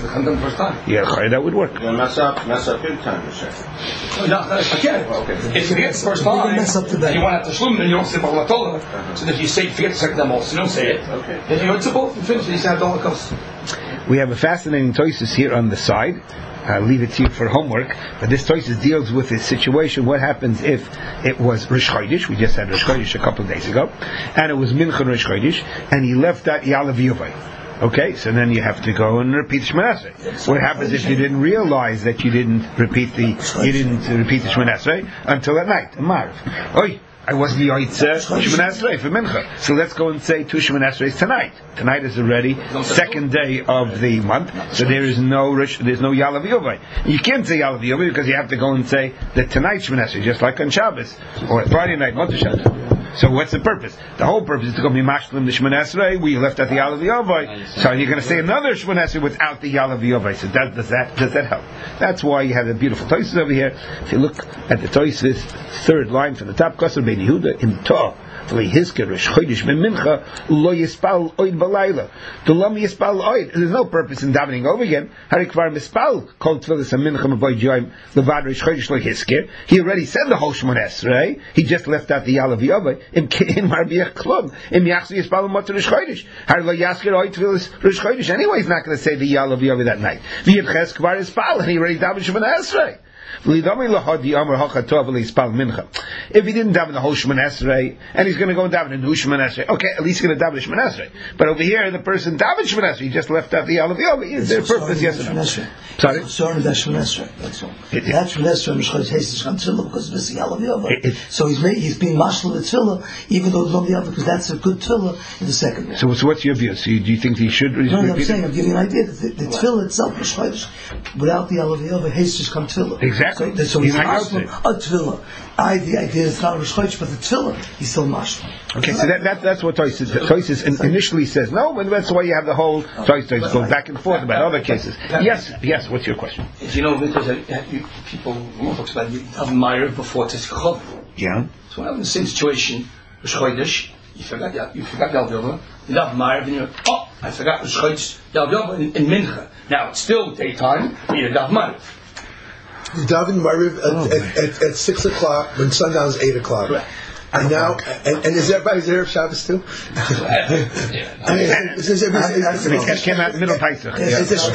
Chayy, that would work. You'll mess up big time, you say. No, again, if you forget the first time, you want to have Tashlum, then you don't say Ba'alatola. So that you say, forget the second time also, you don't say it. Then you go to both and finish, and you say alakos. We have a fascinating toises here on the side. I'll leave it to you for homework, but this toises deals with this situation. What happens if it was Rosh Chodesh? We just had Rosh Chodesh a couple of days ago, and it was Mincha Rosh Chodesh, and he left out Yalav Yovai. Okay, so then you have to go and repeat Shemona Esrei. What happens if you didn't realize that you didn't repeat the Shemona Esrei until at night, Marv? Oi, I wasn't Yotzei Shemona Esrei for Mincha. So let's go and say two Shemona Esreis tonight. Tonight is already second day of the month, so there's no Yalav Yovai. You can't say Yalav Yovai because you have to go and say the tonight Shemona Esrei, just like on Shabbos or Friday night, Motzei Shabbos. So what's the purpose? The whole purpose is to go be mashlim the Shemona Esrei. We left out the Yalav Yovai, so you're going to say another Shemona Esrei without the Yalav Yovai. So does that help? That's why you have the beautiful toises over here. If you look at the toises, third line from the top, Kosar Ben Yehuda in Torah. There's no purpose in davening over again. He already said the whole Shemona Esrei. He just left out the Yalav Yovai. Anyway, he's not going to say the Yalav Yovai that night. And he already davened Shemona Esrei. If he didn't daven the whole Shemona Esrei, and he's going to go and daven the new Shemona Esrei, okay, at least he's going to daven the Shemona Esrei. But over here, the person daven Shemona Esrei, he just left out the Yalav Yovai. Is there purpose? Yes or no? Sorry? Sorry, that's Shemona Esrei. That's all. That's Shemona Esrei, Mishchayis Heisis Sham Tefillah, because it's the Yalav Yovai. So he's being mashal the Tefillah, even though it's not the Yalav, because that's a good Tefillah in the second one. So what's your view? So do you think he should repeat? No, I'm saying, I'm giving you an idea that the Tefillah itself, Mishchayis, without the Yalav Yovai, Heisis Sham Tefillah. Exactly. So he's mashal a Tefillah. The idea is not a Rosh Chodesh, but the Tefillah, he's still mashal. Okay, so that's what Toises initially says. No, and that's why you have the whole Toises going back and forth about other cases. Yes. What's your question? You know, because people talk about you have Ma'ariv before Teshuvah. Yeah. So when I'm in the same situation, Rosh Chodesh, you forgot Yalav Yovai. You have Ma'ariv, and you're I forgot Rosh Chodesh Yalav Yovai in Mincha. Now it's still daytime, but you have Ma'ariv. You daven Ma'ariv at 6 o'clock when sundown is 8 o'clock. Right. And now, and is everybody there of Shabbos too? It came out middle Pesach. It's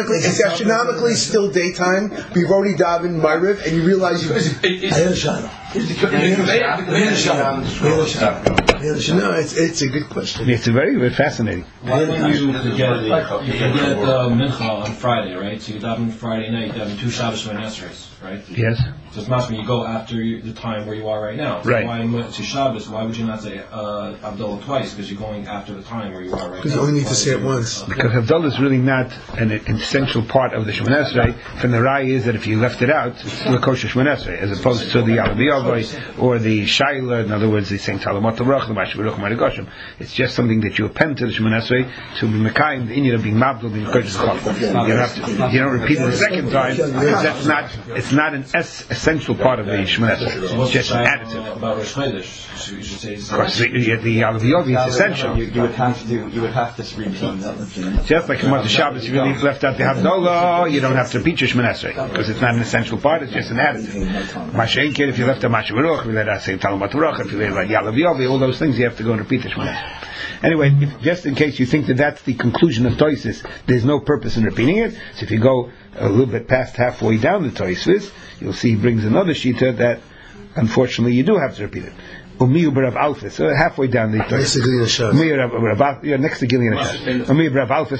astronomically still daytime. We've already davened Ma'ariv, and you realize No, it's a good question. It's very, very fascinating. Why don't you get mincha on Friday, right? So you daven Friday night, you daven 2 Shabbos Shemini Esrei, right? Yes. So it's mashma you go after the time where you are right now. So right. Why to Shabbos? Why would you not say Havdalah twice? Because you're going after the time where you are right now. Because you only need to say it once. Because Havdalah is really not an essential part of the Shemini Esrei. From the Rai is that if you left it out, it's still a kosher Shemini Esrei, as opposed to the Yalabiyavai or the Shaila. In other words, the Saint Talamat Baruch, the Mashviruch Marigoshim. It's just something that you append to the Shemini Esrei to be Mekayim, the Inyan of being Mabdul, being Kodesh Chacham. You don't repeat it a second time. That's not. It's not an essential part of the Shemini Esrei. It's just an additive. About Rosh Chodesh, you should say. Of course, the Yalaviyovi is essential. You would have to repeat that. Just like in Motzei Shabbos, you really left out the Havdalah, you don't have to repeat your Shemini Esrei because it's not an essential part. It's just an additive. Masha'enkin, if you left the Masha'veruch, if you let us say Talmud Baruch, if you let Yalaviyovi, all those things you have to go and repeat the Shemini Esrei. Anyway, just in case you think that that's the conclusion of Toisus, there's no purpose in repeating it. So if you go a little bit past halfway down the Toisus, you'll see he brings another shita that unfortunately you do have to repeat it. Umiyu b'Rav Alfis, so halfway down the Toisus. Next to Gillian Ashaz. Umiyu b'Rav Alfis,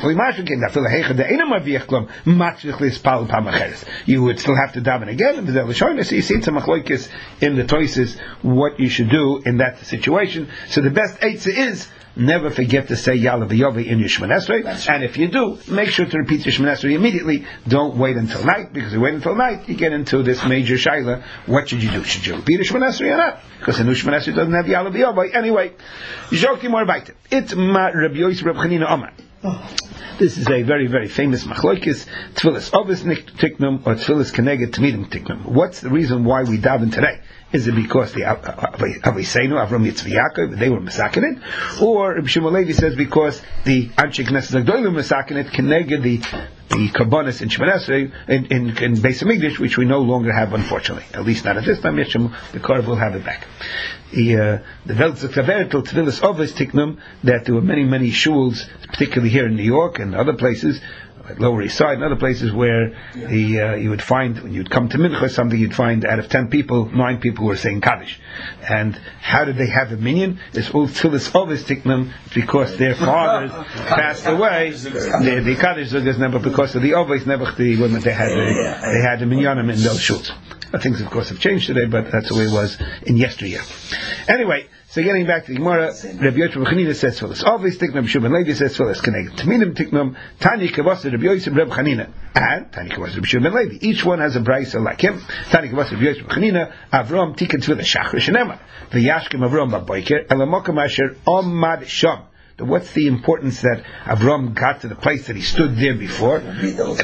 you would still have to daven again. So you see some machlokes in the Toisus what you should do in that situation. So the best eitzah is never forget to say Yalav Yovi in your Shemini Esrei, and if you do, make sure to repeat your Shemini Esrei immediately. Don't wait until night, because if you wait until night, you get into this major shaila. What should you do? Should you repeat a Shemini Esrei or not? Because the new Shemini Esrei doesn't have Yalav Yovi. Anyway, Joki more about it. It's Rabbi Yosef Reb Chanina Omar. This is a very, very famous machlokes, Tfilis Ovis Tiknum or Tfilis Keneged Tmidim Tiknum. What's the reason why we daven today? Is it because the Aviseinu, Avram Yitzvi Yaakov, they were masakinit? Or Reb Shimon Levi says because the Anshe Knesset Agdolim were masakinit, Keneged the Karbonis in Shemini Esrei, in Beis Hamikdash, which we no longer have, unfortunately. At least not at this time, the Korv will have it back. The Veltzer Klavertel Tfilis Ovis Tiknum, that there were many, many shuls, particularly here in New York and other places, like Lower East Side and other places where you would find, when you'd come to Mincha or something, you'd find out of 10 people, 9 people were saying Kaddish. And how did they have a minyan? It's all Tfilis Ovis Tiknum, because their fathers passed away. The Kaddish Zugas never, because of the Ovis, never the women, they had a minyanim in those shuls. Things, of course, have changed today, but that's the way it was in yesteryear. Anyway, so getting back to the Gemara, Rabbi Yosef Reb Chanina says Tfilis Ovis Tiknum, Shimon Levi says Tfilis Keneged Tmidim Tiknum, Tani Kavos Rabbi Yosef Reb Chanina, and Tani Kavos Rabbi Shimon Levi. Each one has a brayso like him. Tani Kavos Rabbi Yosef Reb Chanina, Avram Tikkun Tfilis Shachar Shenema, V'yashkem Avram B'Boiker, Elamokam Asher Omad Sham. What's the importance that Avram got to the place that he stood there before? So therefore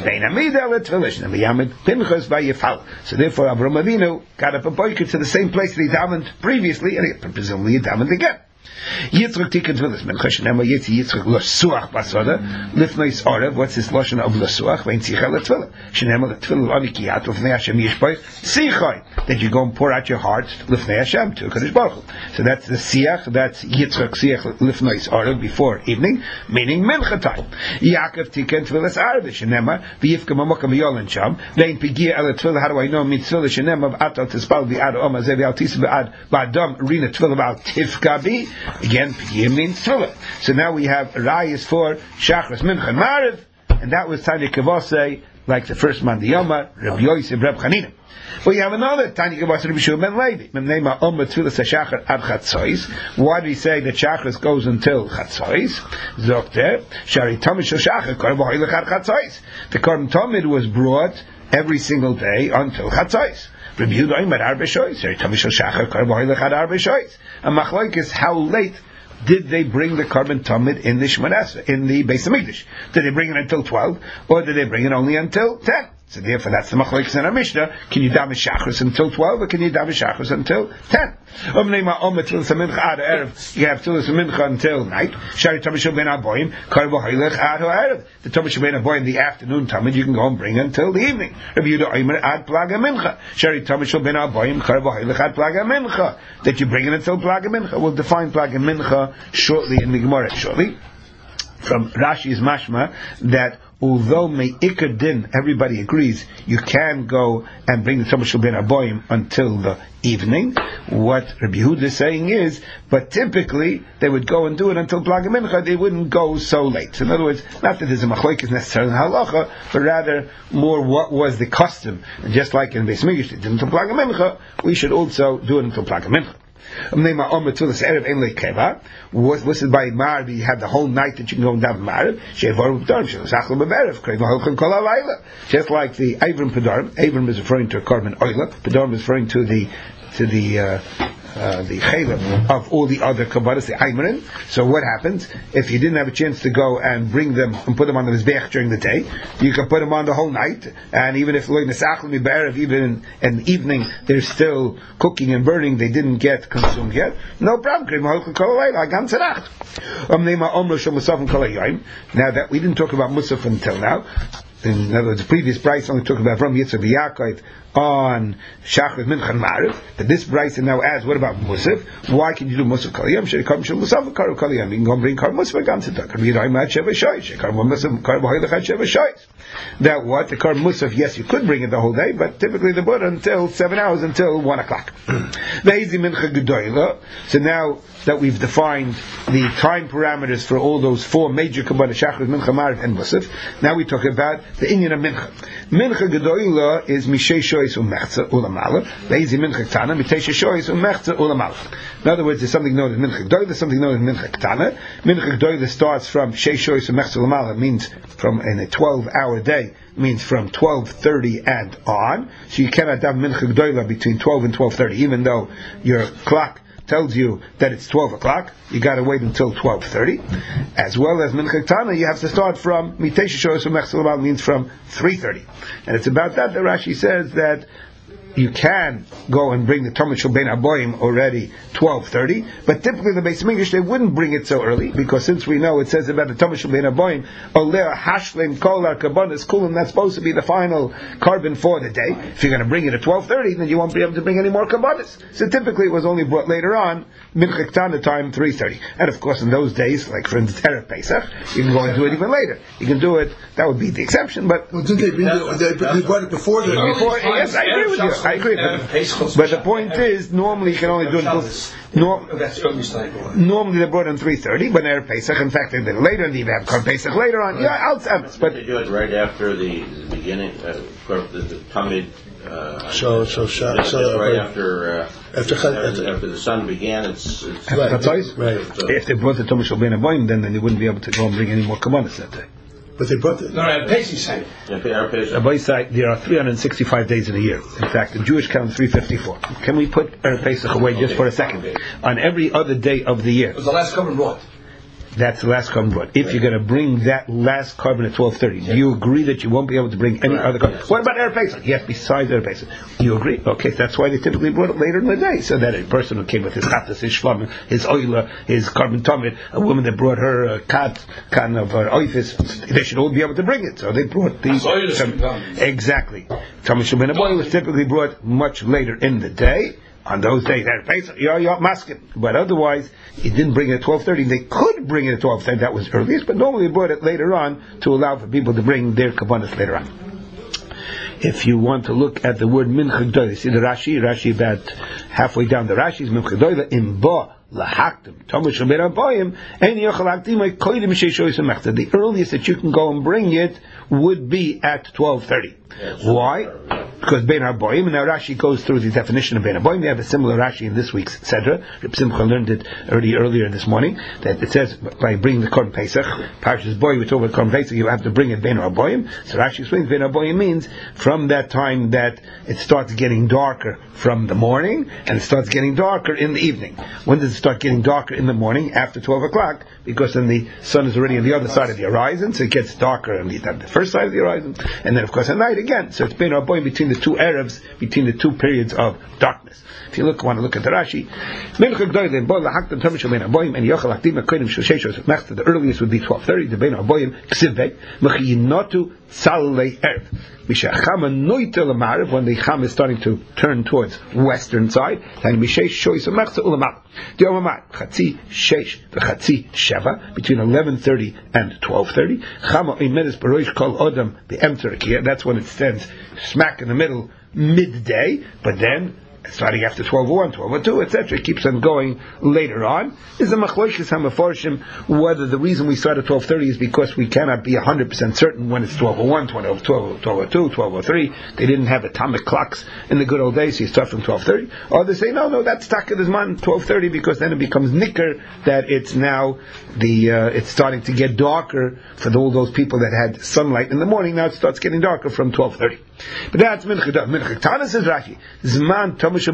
Avram Avinu got up a boiker to the same place that he davened previously, and presumably he davened again. Yitzchak Tikkun Tfilis Mincha Shenema Yitzchak L'Suach Basoda Lifnois Orev. What's this lashon of L'Suach? Vein Tzicha L'Tfilah Shenema L'Tfilah L'Anikiyat L'Fnei Hashem Yishboi Tzichoi, that you go and pour out your heart L'Fnei Hashem to Kadosh Baruch Hu. So that's the Siach. That's Yitzchak Siach Lifnois Orev before evening, meaning Mincha time. Yaakov Tikkun Tfilis Arev Shenema V'Yifka Mamokam V'Yolen Sham Vein Pigia El Tfilah. How do I know Mitzvah Shenema V'Atal Tispal V'Ad Oma Zev Al Tis V'Ad V'Adam Rina Tfilah V'Al Tifkabi. Again, Piyim means Tfilah. So now we have Rayas for Shachris, Mincha, and Mariv, and that was Tanya Kavosei, like the first Mandiyama, Rabbi Yosef, Reb Chanina. But you have another Tanya Kavosei, Rabbi Shua ben Levi. Memnema Omer Tfilah Shachar Ad Chatzois. Why do we say that Shachris goes until Chatzois? Zokter, Shari Tomid Shel Shachar, Korban Hoilech Ad Chatzois. The Korban Tomid was brought every single day until Chatzois. Rabbi Yehuda Omer Arba Shois, Shari Tomid Shel Shachar, Korban Hoilech Ad Arba Shois. And Machlok is how late did they bring the Korban Tomid in the Shemini Esrei, in the Beis Hamikdash? Did they bring it until 12, or did they bring it only until 10? So therefore, that's the machlokes in our Mishnah. Can you daven shachris until 12, or can you daven shachris until 10? You have tfilas mincha until night. Shari tamishul ben aboyim karbo haylech ad ha'erev. The tamishul ben aboyim, the afternoon tamid, you can go and bring until the evening. Rabbi Yehuda Omer ad plaga mincha. Shari tamishul ben aboyim karbo haylech ad plaga mincha. That you bring it until plaga mincha. We'll define plaga mincha shortly in the Gemara. Shortly from Rashi's mashma that although me'ikar din, everybody agrees, you can go and bring the Tomei Shel Ben Aboim until the evening. What Rabbi Yehuda is saying is, but typically they would go and do it until Plag Mincha. They wouldn't go so late. So in other words, not that there's a machlokes necessarily in halacha, but rather more what was the custom. And just like in Beis Mikdash they did until Plag Mincha, we should also do it until Plag Mincha. What's it by Marib? You have the whole night that you can go down Marib. Just like the Avram Pedarim. Avram is referring to a carbon oila. Pedarim is referring to the chaylim of all the other kabbalas, the aymarim. So what happens if you didn't have a chance to go and bring them and put them on the mizbeach during the day? You can put them on the whole night, and even if even in the evening they're still cooking and burning, they didn't get consumed yet. No problem. Now that we didn't talk about musaf until now. In other words, the previous price only talked about from Yitzhak B'Yakov on Shachrit Mincha and Ma'ariv. But this price now asks, what about Musaf? Why can you do Musaf Kol Yom? Shei Kar Mishal Musaf Kar Kol Yom. You can go and bring Kar Musaf Gam Tzedakah. Kar Yirayim Ad Sheva Shoyes. Shei Kar Musaf Kar B'Hoylech Ad Sheva Shoyes. That what? The Kar Musaf, yes, you could bring it the whole day, but typically the Buddha until 7 hours, until 1 o'clock. Ve'ezi Mincha Gedoyla. So now that we've defined the time parameters for all those four major kabbalah, Shachrit, Mincha, Ma'ariv, and Musaf, now we talk about the inyan of Mincha. Mincha Gedoyla is Mishei Shoyes U'Mechza U'Lamala. Ve'ezi Mincha Ktana, Mitesha Shoyes U'Mechza U'Lamala. In other words, there's something known as Mincha Gedoyla, there's something known as Mincha Ktana. Mincha Gedoyla starts from Shei Shoyes U'Mechza U'Lamala, means from in a 12-hour day, means from 12:30 and on. So you cannot have Mincha Gedoyla between 12 and 12:30, even though your clock tells you that it's 12 o'clock, you got to wait until 12:30. As well as Mincha Ktana, you have to start from Mitesha Shoyes U'Mechza U'Lamala, means from 3:30. And it's about that Rashi says that you can go and bring the Tomei Shel Ben Aboim already 12:30, but typically the Beis Mikdash they wouldn't bring it so early, because since we know it says about the Tomei Shel Ben Aboim, Oleh Hashlem Kol HaKabbanas Kulim, that's supposed to be the final carbon for the day. If you're going to bring it at 12:30, then you won't be able to bring any more kabbalas. So typically it was only brought later on, Mincha Ktana time 3:30. And of course in those days, like for instance Erev Pesach, you can go and do it even later. You can do it, that would be the exception, but well, didn't they brought it before the... Yes, I agree with you. I agree. But the point is, normally you can only do it until... Normally they brought in 3:30, but Erev Pesach, in fact, they did it later, and you have Kar Pesach later on. Yeah, outside. But they do it right after the beginning, the Tamid. So right after the sun began, it's right. If they brought the Tomei Shel Ben Aboim, then they wouldn't be able to go and bring any more kabbalas that day. But they brought it. No, Pesach side. There are 365 days in a year. In fact, the Jewish count 354. Can we put Erev Pesach away just for a second? On every other day of the year. It was the last carbon brought. That's the last carbon brought. If you're going to bring that last carbon at 12:30, do you agree that you won't be able to bring any other carbon? What about Erev Pesach? Yes, besides Erev Pesach. You agree? Okay, that's why they typically brought it later in the day, so that a person who came with his chatas, his shlam, his oila, his carbon tamid, a woman that brought her a can of oifis, they should all be able to bring it. So they brought the... Exactly. Tomei Shel Ben Aboim was typically brought much later in the day. On those days, you're masking. But otherwise, he didn't bring it at 12:30. They could bring it at 12:30. That was earliest, but normally they brought it later on to allow for people to bring their kabbalas later on. If you want to look at the word Mincha Gedoyla, see the Rashi about halfway down the Rashi is Mincha Gedoyla in Ba. The earliest that you can go and bring it would be at 12:30. Why? Because Ben Haboyim, and now Rashi goes through the definition of Ben Haboyim. We have a similar Rashi in this week's Sedra. Reb Simcha learned it earlier this morning, that it says by bringing the Korban Pesach, Parshas Boy, we talk about Korban Pesach, you have to bring it Ben Haboyim. So Rashi explains Ben Haboyim means from that time that it starts getting darker from the morning, and it starts getting darker in the evening. When does it start getting darker in the morning? After 12 o'clock, because then the sun is already on the other side of the horizon, so it gets darker on the first side of the horizon, and then of course at night again. So it's Ben Haboyim between the two Arabs, between the two periods of darkness. If you want to look at the Rashi, the earliest would be 12:30. The Bein Aboyim Ksivbei Mechiyinotu Tzalei Erev. When the Cham is starting to turn towards western side, and between 11:30 and 12:30. That's when it stands smack in the middle, midday. But then, starting after 12:01, 12:02, etc., it keeps on going later on. Is a machloikis hamaforshim whether the reason we start at 12:30 is because we cannot be 100% certain when it's 12:01, 12:02, 12:03. They didn't have atomic clocks in the good old days, so you start from 12:30. Or they say no, that's Takadizman 12:30 because then it becomes nicker that it's now it's starting to get darker for all those people that had sunlight in the morning. Now it starts getting darker from 12:30. But that's mincha. Mincha Tana says Rashi Zman.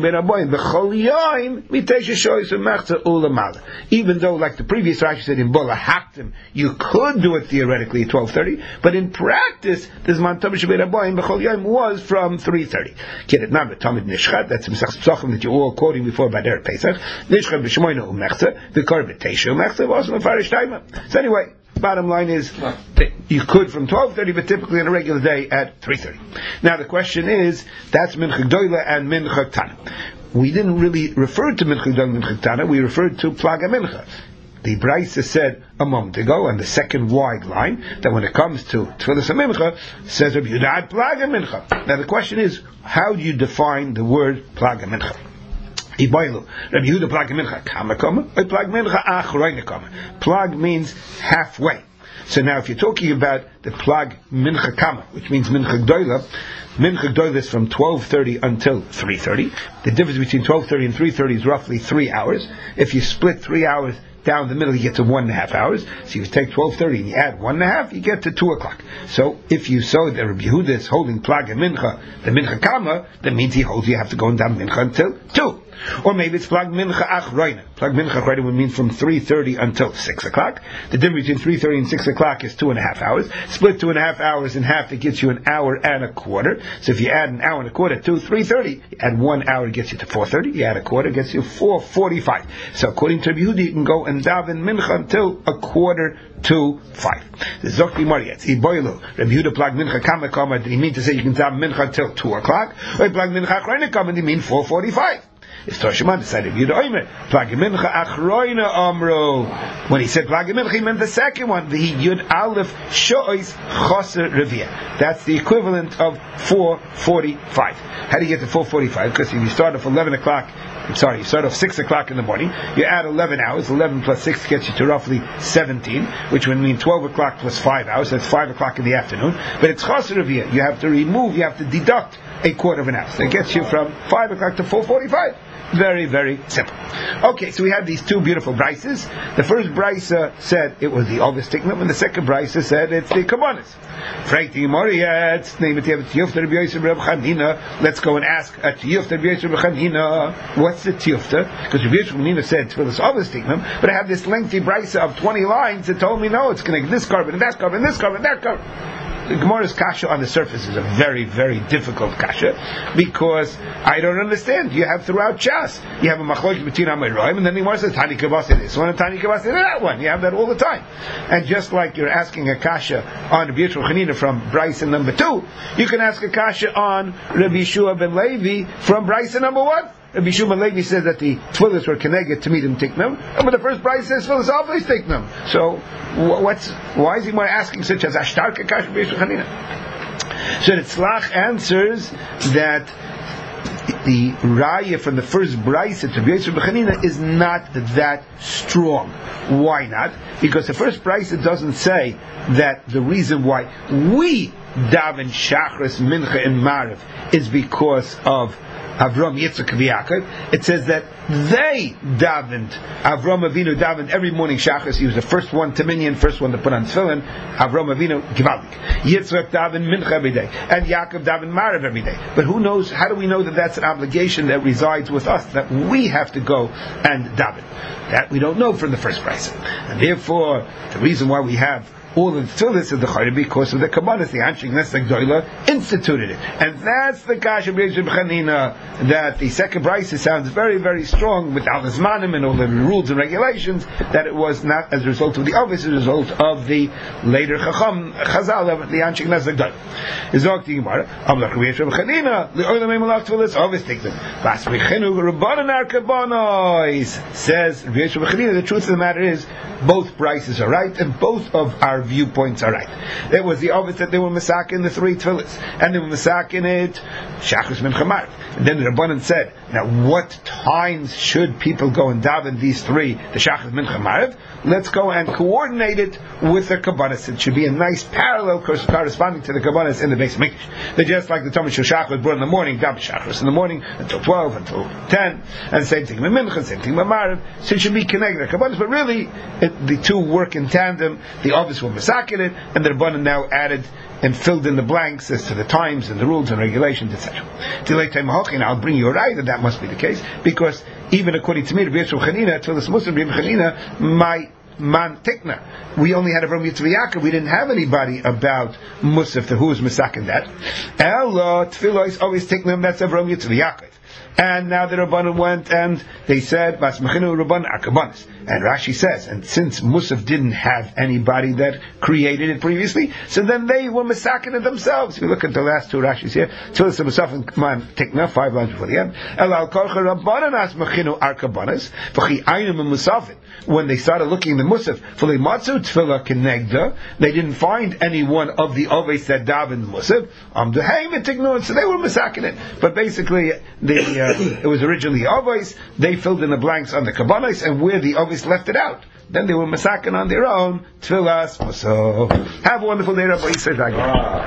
Even though, like the previous Rashi said in Bola Haktim, you could do it theoretically at 12:30, but in practice, this man Tomish Ben Aboyim B'chol Yom was from 3:30. Get it now, but Talmud Nishchat, that's Mesach Psachim that you were all quoting before by Der Pesach. Nishchat b'Shmoyna Umechza, the Korban Teisha Umechza, was Mefarish Taima. So anyway, bottom line is you could from 12:30, but typically on a regular day at 3:30. Now the question is, that's Mincha Gdoila and Mincha Tana. We didn't really refer to Mincha Gdoila and Mincha Tana, we referred to Plaga Mincha. The Brisa said a moment ago, on the second wide line, that when it comes to Tfilas HaMincha, says Rabbi Yehuda Plaga Mincha. Now the question is, how do you define the word Plaga Mincha? Rabbi Yehuda Plag Mincha Kama Kama, or Plag Mincha Achroina Kama. Plag means halfway. So now if you're talking about the Plag Mincha Kama, which means Mincha Gdoila is from 12:30 until 3:30. The difference between 12:30 and 3:30 is roughly 3 hours. If you split 3 hours down the middle, you get to 1.5 hours. So you take 12:30 and you add 1.5, you get to 2 o'clock. So if you saw that Rabbi Yehuda is holding Plag Mincha, the Mincha Kama, that means he holds you have to go down Mincha until 2. Or maybe it's Plag Mincha Achroina. Plag Mincha Achroina would mean from 3:30 until 6 o'clock. The difference between 3:30 and 6 o'clock is 2.5 hours. Split 2.5 hours in half, it gets you an hour and a quarter. So if you add an hour and a quarter to 3:30, you add 1 hour, it gets you to 4:30. You add a quarter, it gets you 4:45. So according to Rabbi Yehuda, you can go and daven Mincha until 4:45. The Zokti Marietz, Iboilu, Rabbi Yehuda Plag Mincha Kama Kama, did he mean to say you can daven Mincha until 2 o'clock? Or Plag Mincha Achroina Kama, did he mean 4:45? It's Toshima decided Yehuda Omer Plag Mincha Achroina Amro. When he said Plag Mincha, he meant the second one, the Yud Aleph Shois Choser Revia. That's the equivalent of 4:45. How do you get to 4:45? Because if you start off 11 o'clock, you start off 6 o'clock in the morning, you add 11 hours, 11 plus 6 gets you to roughly 17, which would mean 12 o'clock plus 5 hours, that's 5 o'clock in the afternoon. But it's Choser Revia. You have to deduct a quarter of an hour. So it gets you from 5 o'clock to 4:45. Very, very simple. Okay, so we have these two beautiful brises. The first brisa said it was the August Tiknum, and the second brisa said it's the Kabbanis. Let's go and ask at Tiyufta Rabbi Chanina, what's the Tiyufta? Because Rabbi Chanina said for this August Tiknum, but I have this lengthy brisa of 20 lines that told me no, it's going to get this carbon and that carbon and this carbon and that carbon. The Gemara's kasha on the surface is a very, very difficult kasha because I don't understand. You have throughout Shas, you have a machlokes between Amoraim, and then the Gemara says Tani Kavasi this one and Tani Kavasi that one. You have that all the time. And just like you're asking a kasha on Rabbi Chanina from Brisa number 2, you can ask a kasha on Rabbi Shua ben Levi from Brisa number 1. Rabbi Shua ben Levi says that the tefillas were connected to Midim Tiknum, but the first Brisa says tefillas always Tiknum. So why is he more asking such as Ashtarka Kash Rabbi Chanina? So the Tzlach answers that the raya from the first brisa to Rabbi Chanina is not that strong. Why not? Because the first brisa doesn't say that the reason why we daven Shachris, Mincha, and Mariv is because of Avram, Yitzchak, and Yaakov. It says that they davened. Avram Avinu davened every morning Shachris. He was the first one to minyan, first one to put on tefillin. Avram Avinu Givaldik. Yitzchak davened Mincha every day, and Yaakov davened Mariv every day. But who knows? How do we know that that's an obligation that resides with us, that we have to go and daven? That we don't know from the first brisa, and therefore the reason why we have all the tefillas of the Chayre because of the Kabbalah, the Anshe Knesset Gdoila instituted it. And that's the Kasha B'Yisrael B'Chanina, that the second brisa sounds very, very strong with Al Zmanim and all the rules and regulations, that it was not as a result of the obvious, as a result of the later Chazal of the Anshe Knesset Gdoila. Zog the Gemara, Amlach B'Yisrael B'Chanina, the Olam Emelach tefillas, obvious take them. Bas B'Chinu Rabbanan Arkabonos, says B'Yisrael B'Chanina, the truth of the matter is, both brises are right, and both of our viewpoints are right. There was the obvious that they were masak in the three tefillas, and they were masak in it Shachris Mincha Marav. And then the Rabbanan said, now what times should people go and daven these three, the Shachris Mincha Marav? Let's go and coordinate it with the Kabbanis. It should be a nice parallel corresponding to the Kabbanis in the base Mikdash. They're just like the Talmud Shachar was brought in the morning, daven Shachris in the morning until 12, until 10, and the same thing with Mincha, same thing with Marav. So it should be connected to Kabbanis, but really the two work in tandem. The obvious were masakin it, and the Rabbanan now added and filled in the blanks as to the times and the rules and regulations, etc. I'll bring you a right that must be the case, because even according to me, Rabbi Yisrael Chanina, to this Muslim Rabbi Chanina, my man tikna, we only had a Avram Yitzchak Yaakov. We didn't have anybody about Musaf who was masakin that. Ella tefillah is always tikna. That's Avram Yitzchak Yaakov. And now the Rabbanan went and they said, Bas Mechinu Rabbanan Arkabonis. And Rashi says, and since Musaf didn't have anybody that created it previously, so then they were masakin it themselves. If you look at the last two Rashis here, Tzilas Musaf and Kman Tikna, 5 lines before the end. Elal Korcha Rabbanan As Mechinu Arkabonis, V'chi Einam and Musafin. When they started looking in the Musaf, for the Matzu Tefillah Kenegda, they didn't find any one of the Oveis that davened Musaf. So they were masakin it. But basically, it was originally Oveis. They filled in the blanks on the Kabbanis, and where the Oveis left it out, then they were masakin on their own. Tefillas Musaf. Have a wonderful day, Rabbi Yisrael.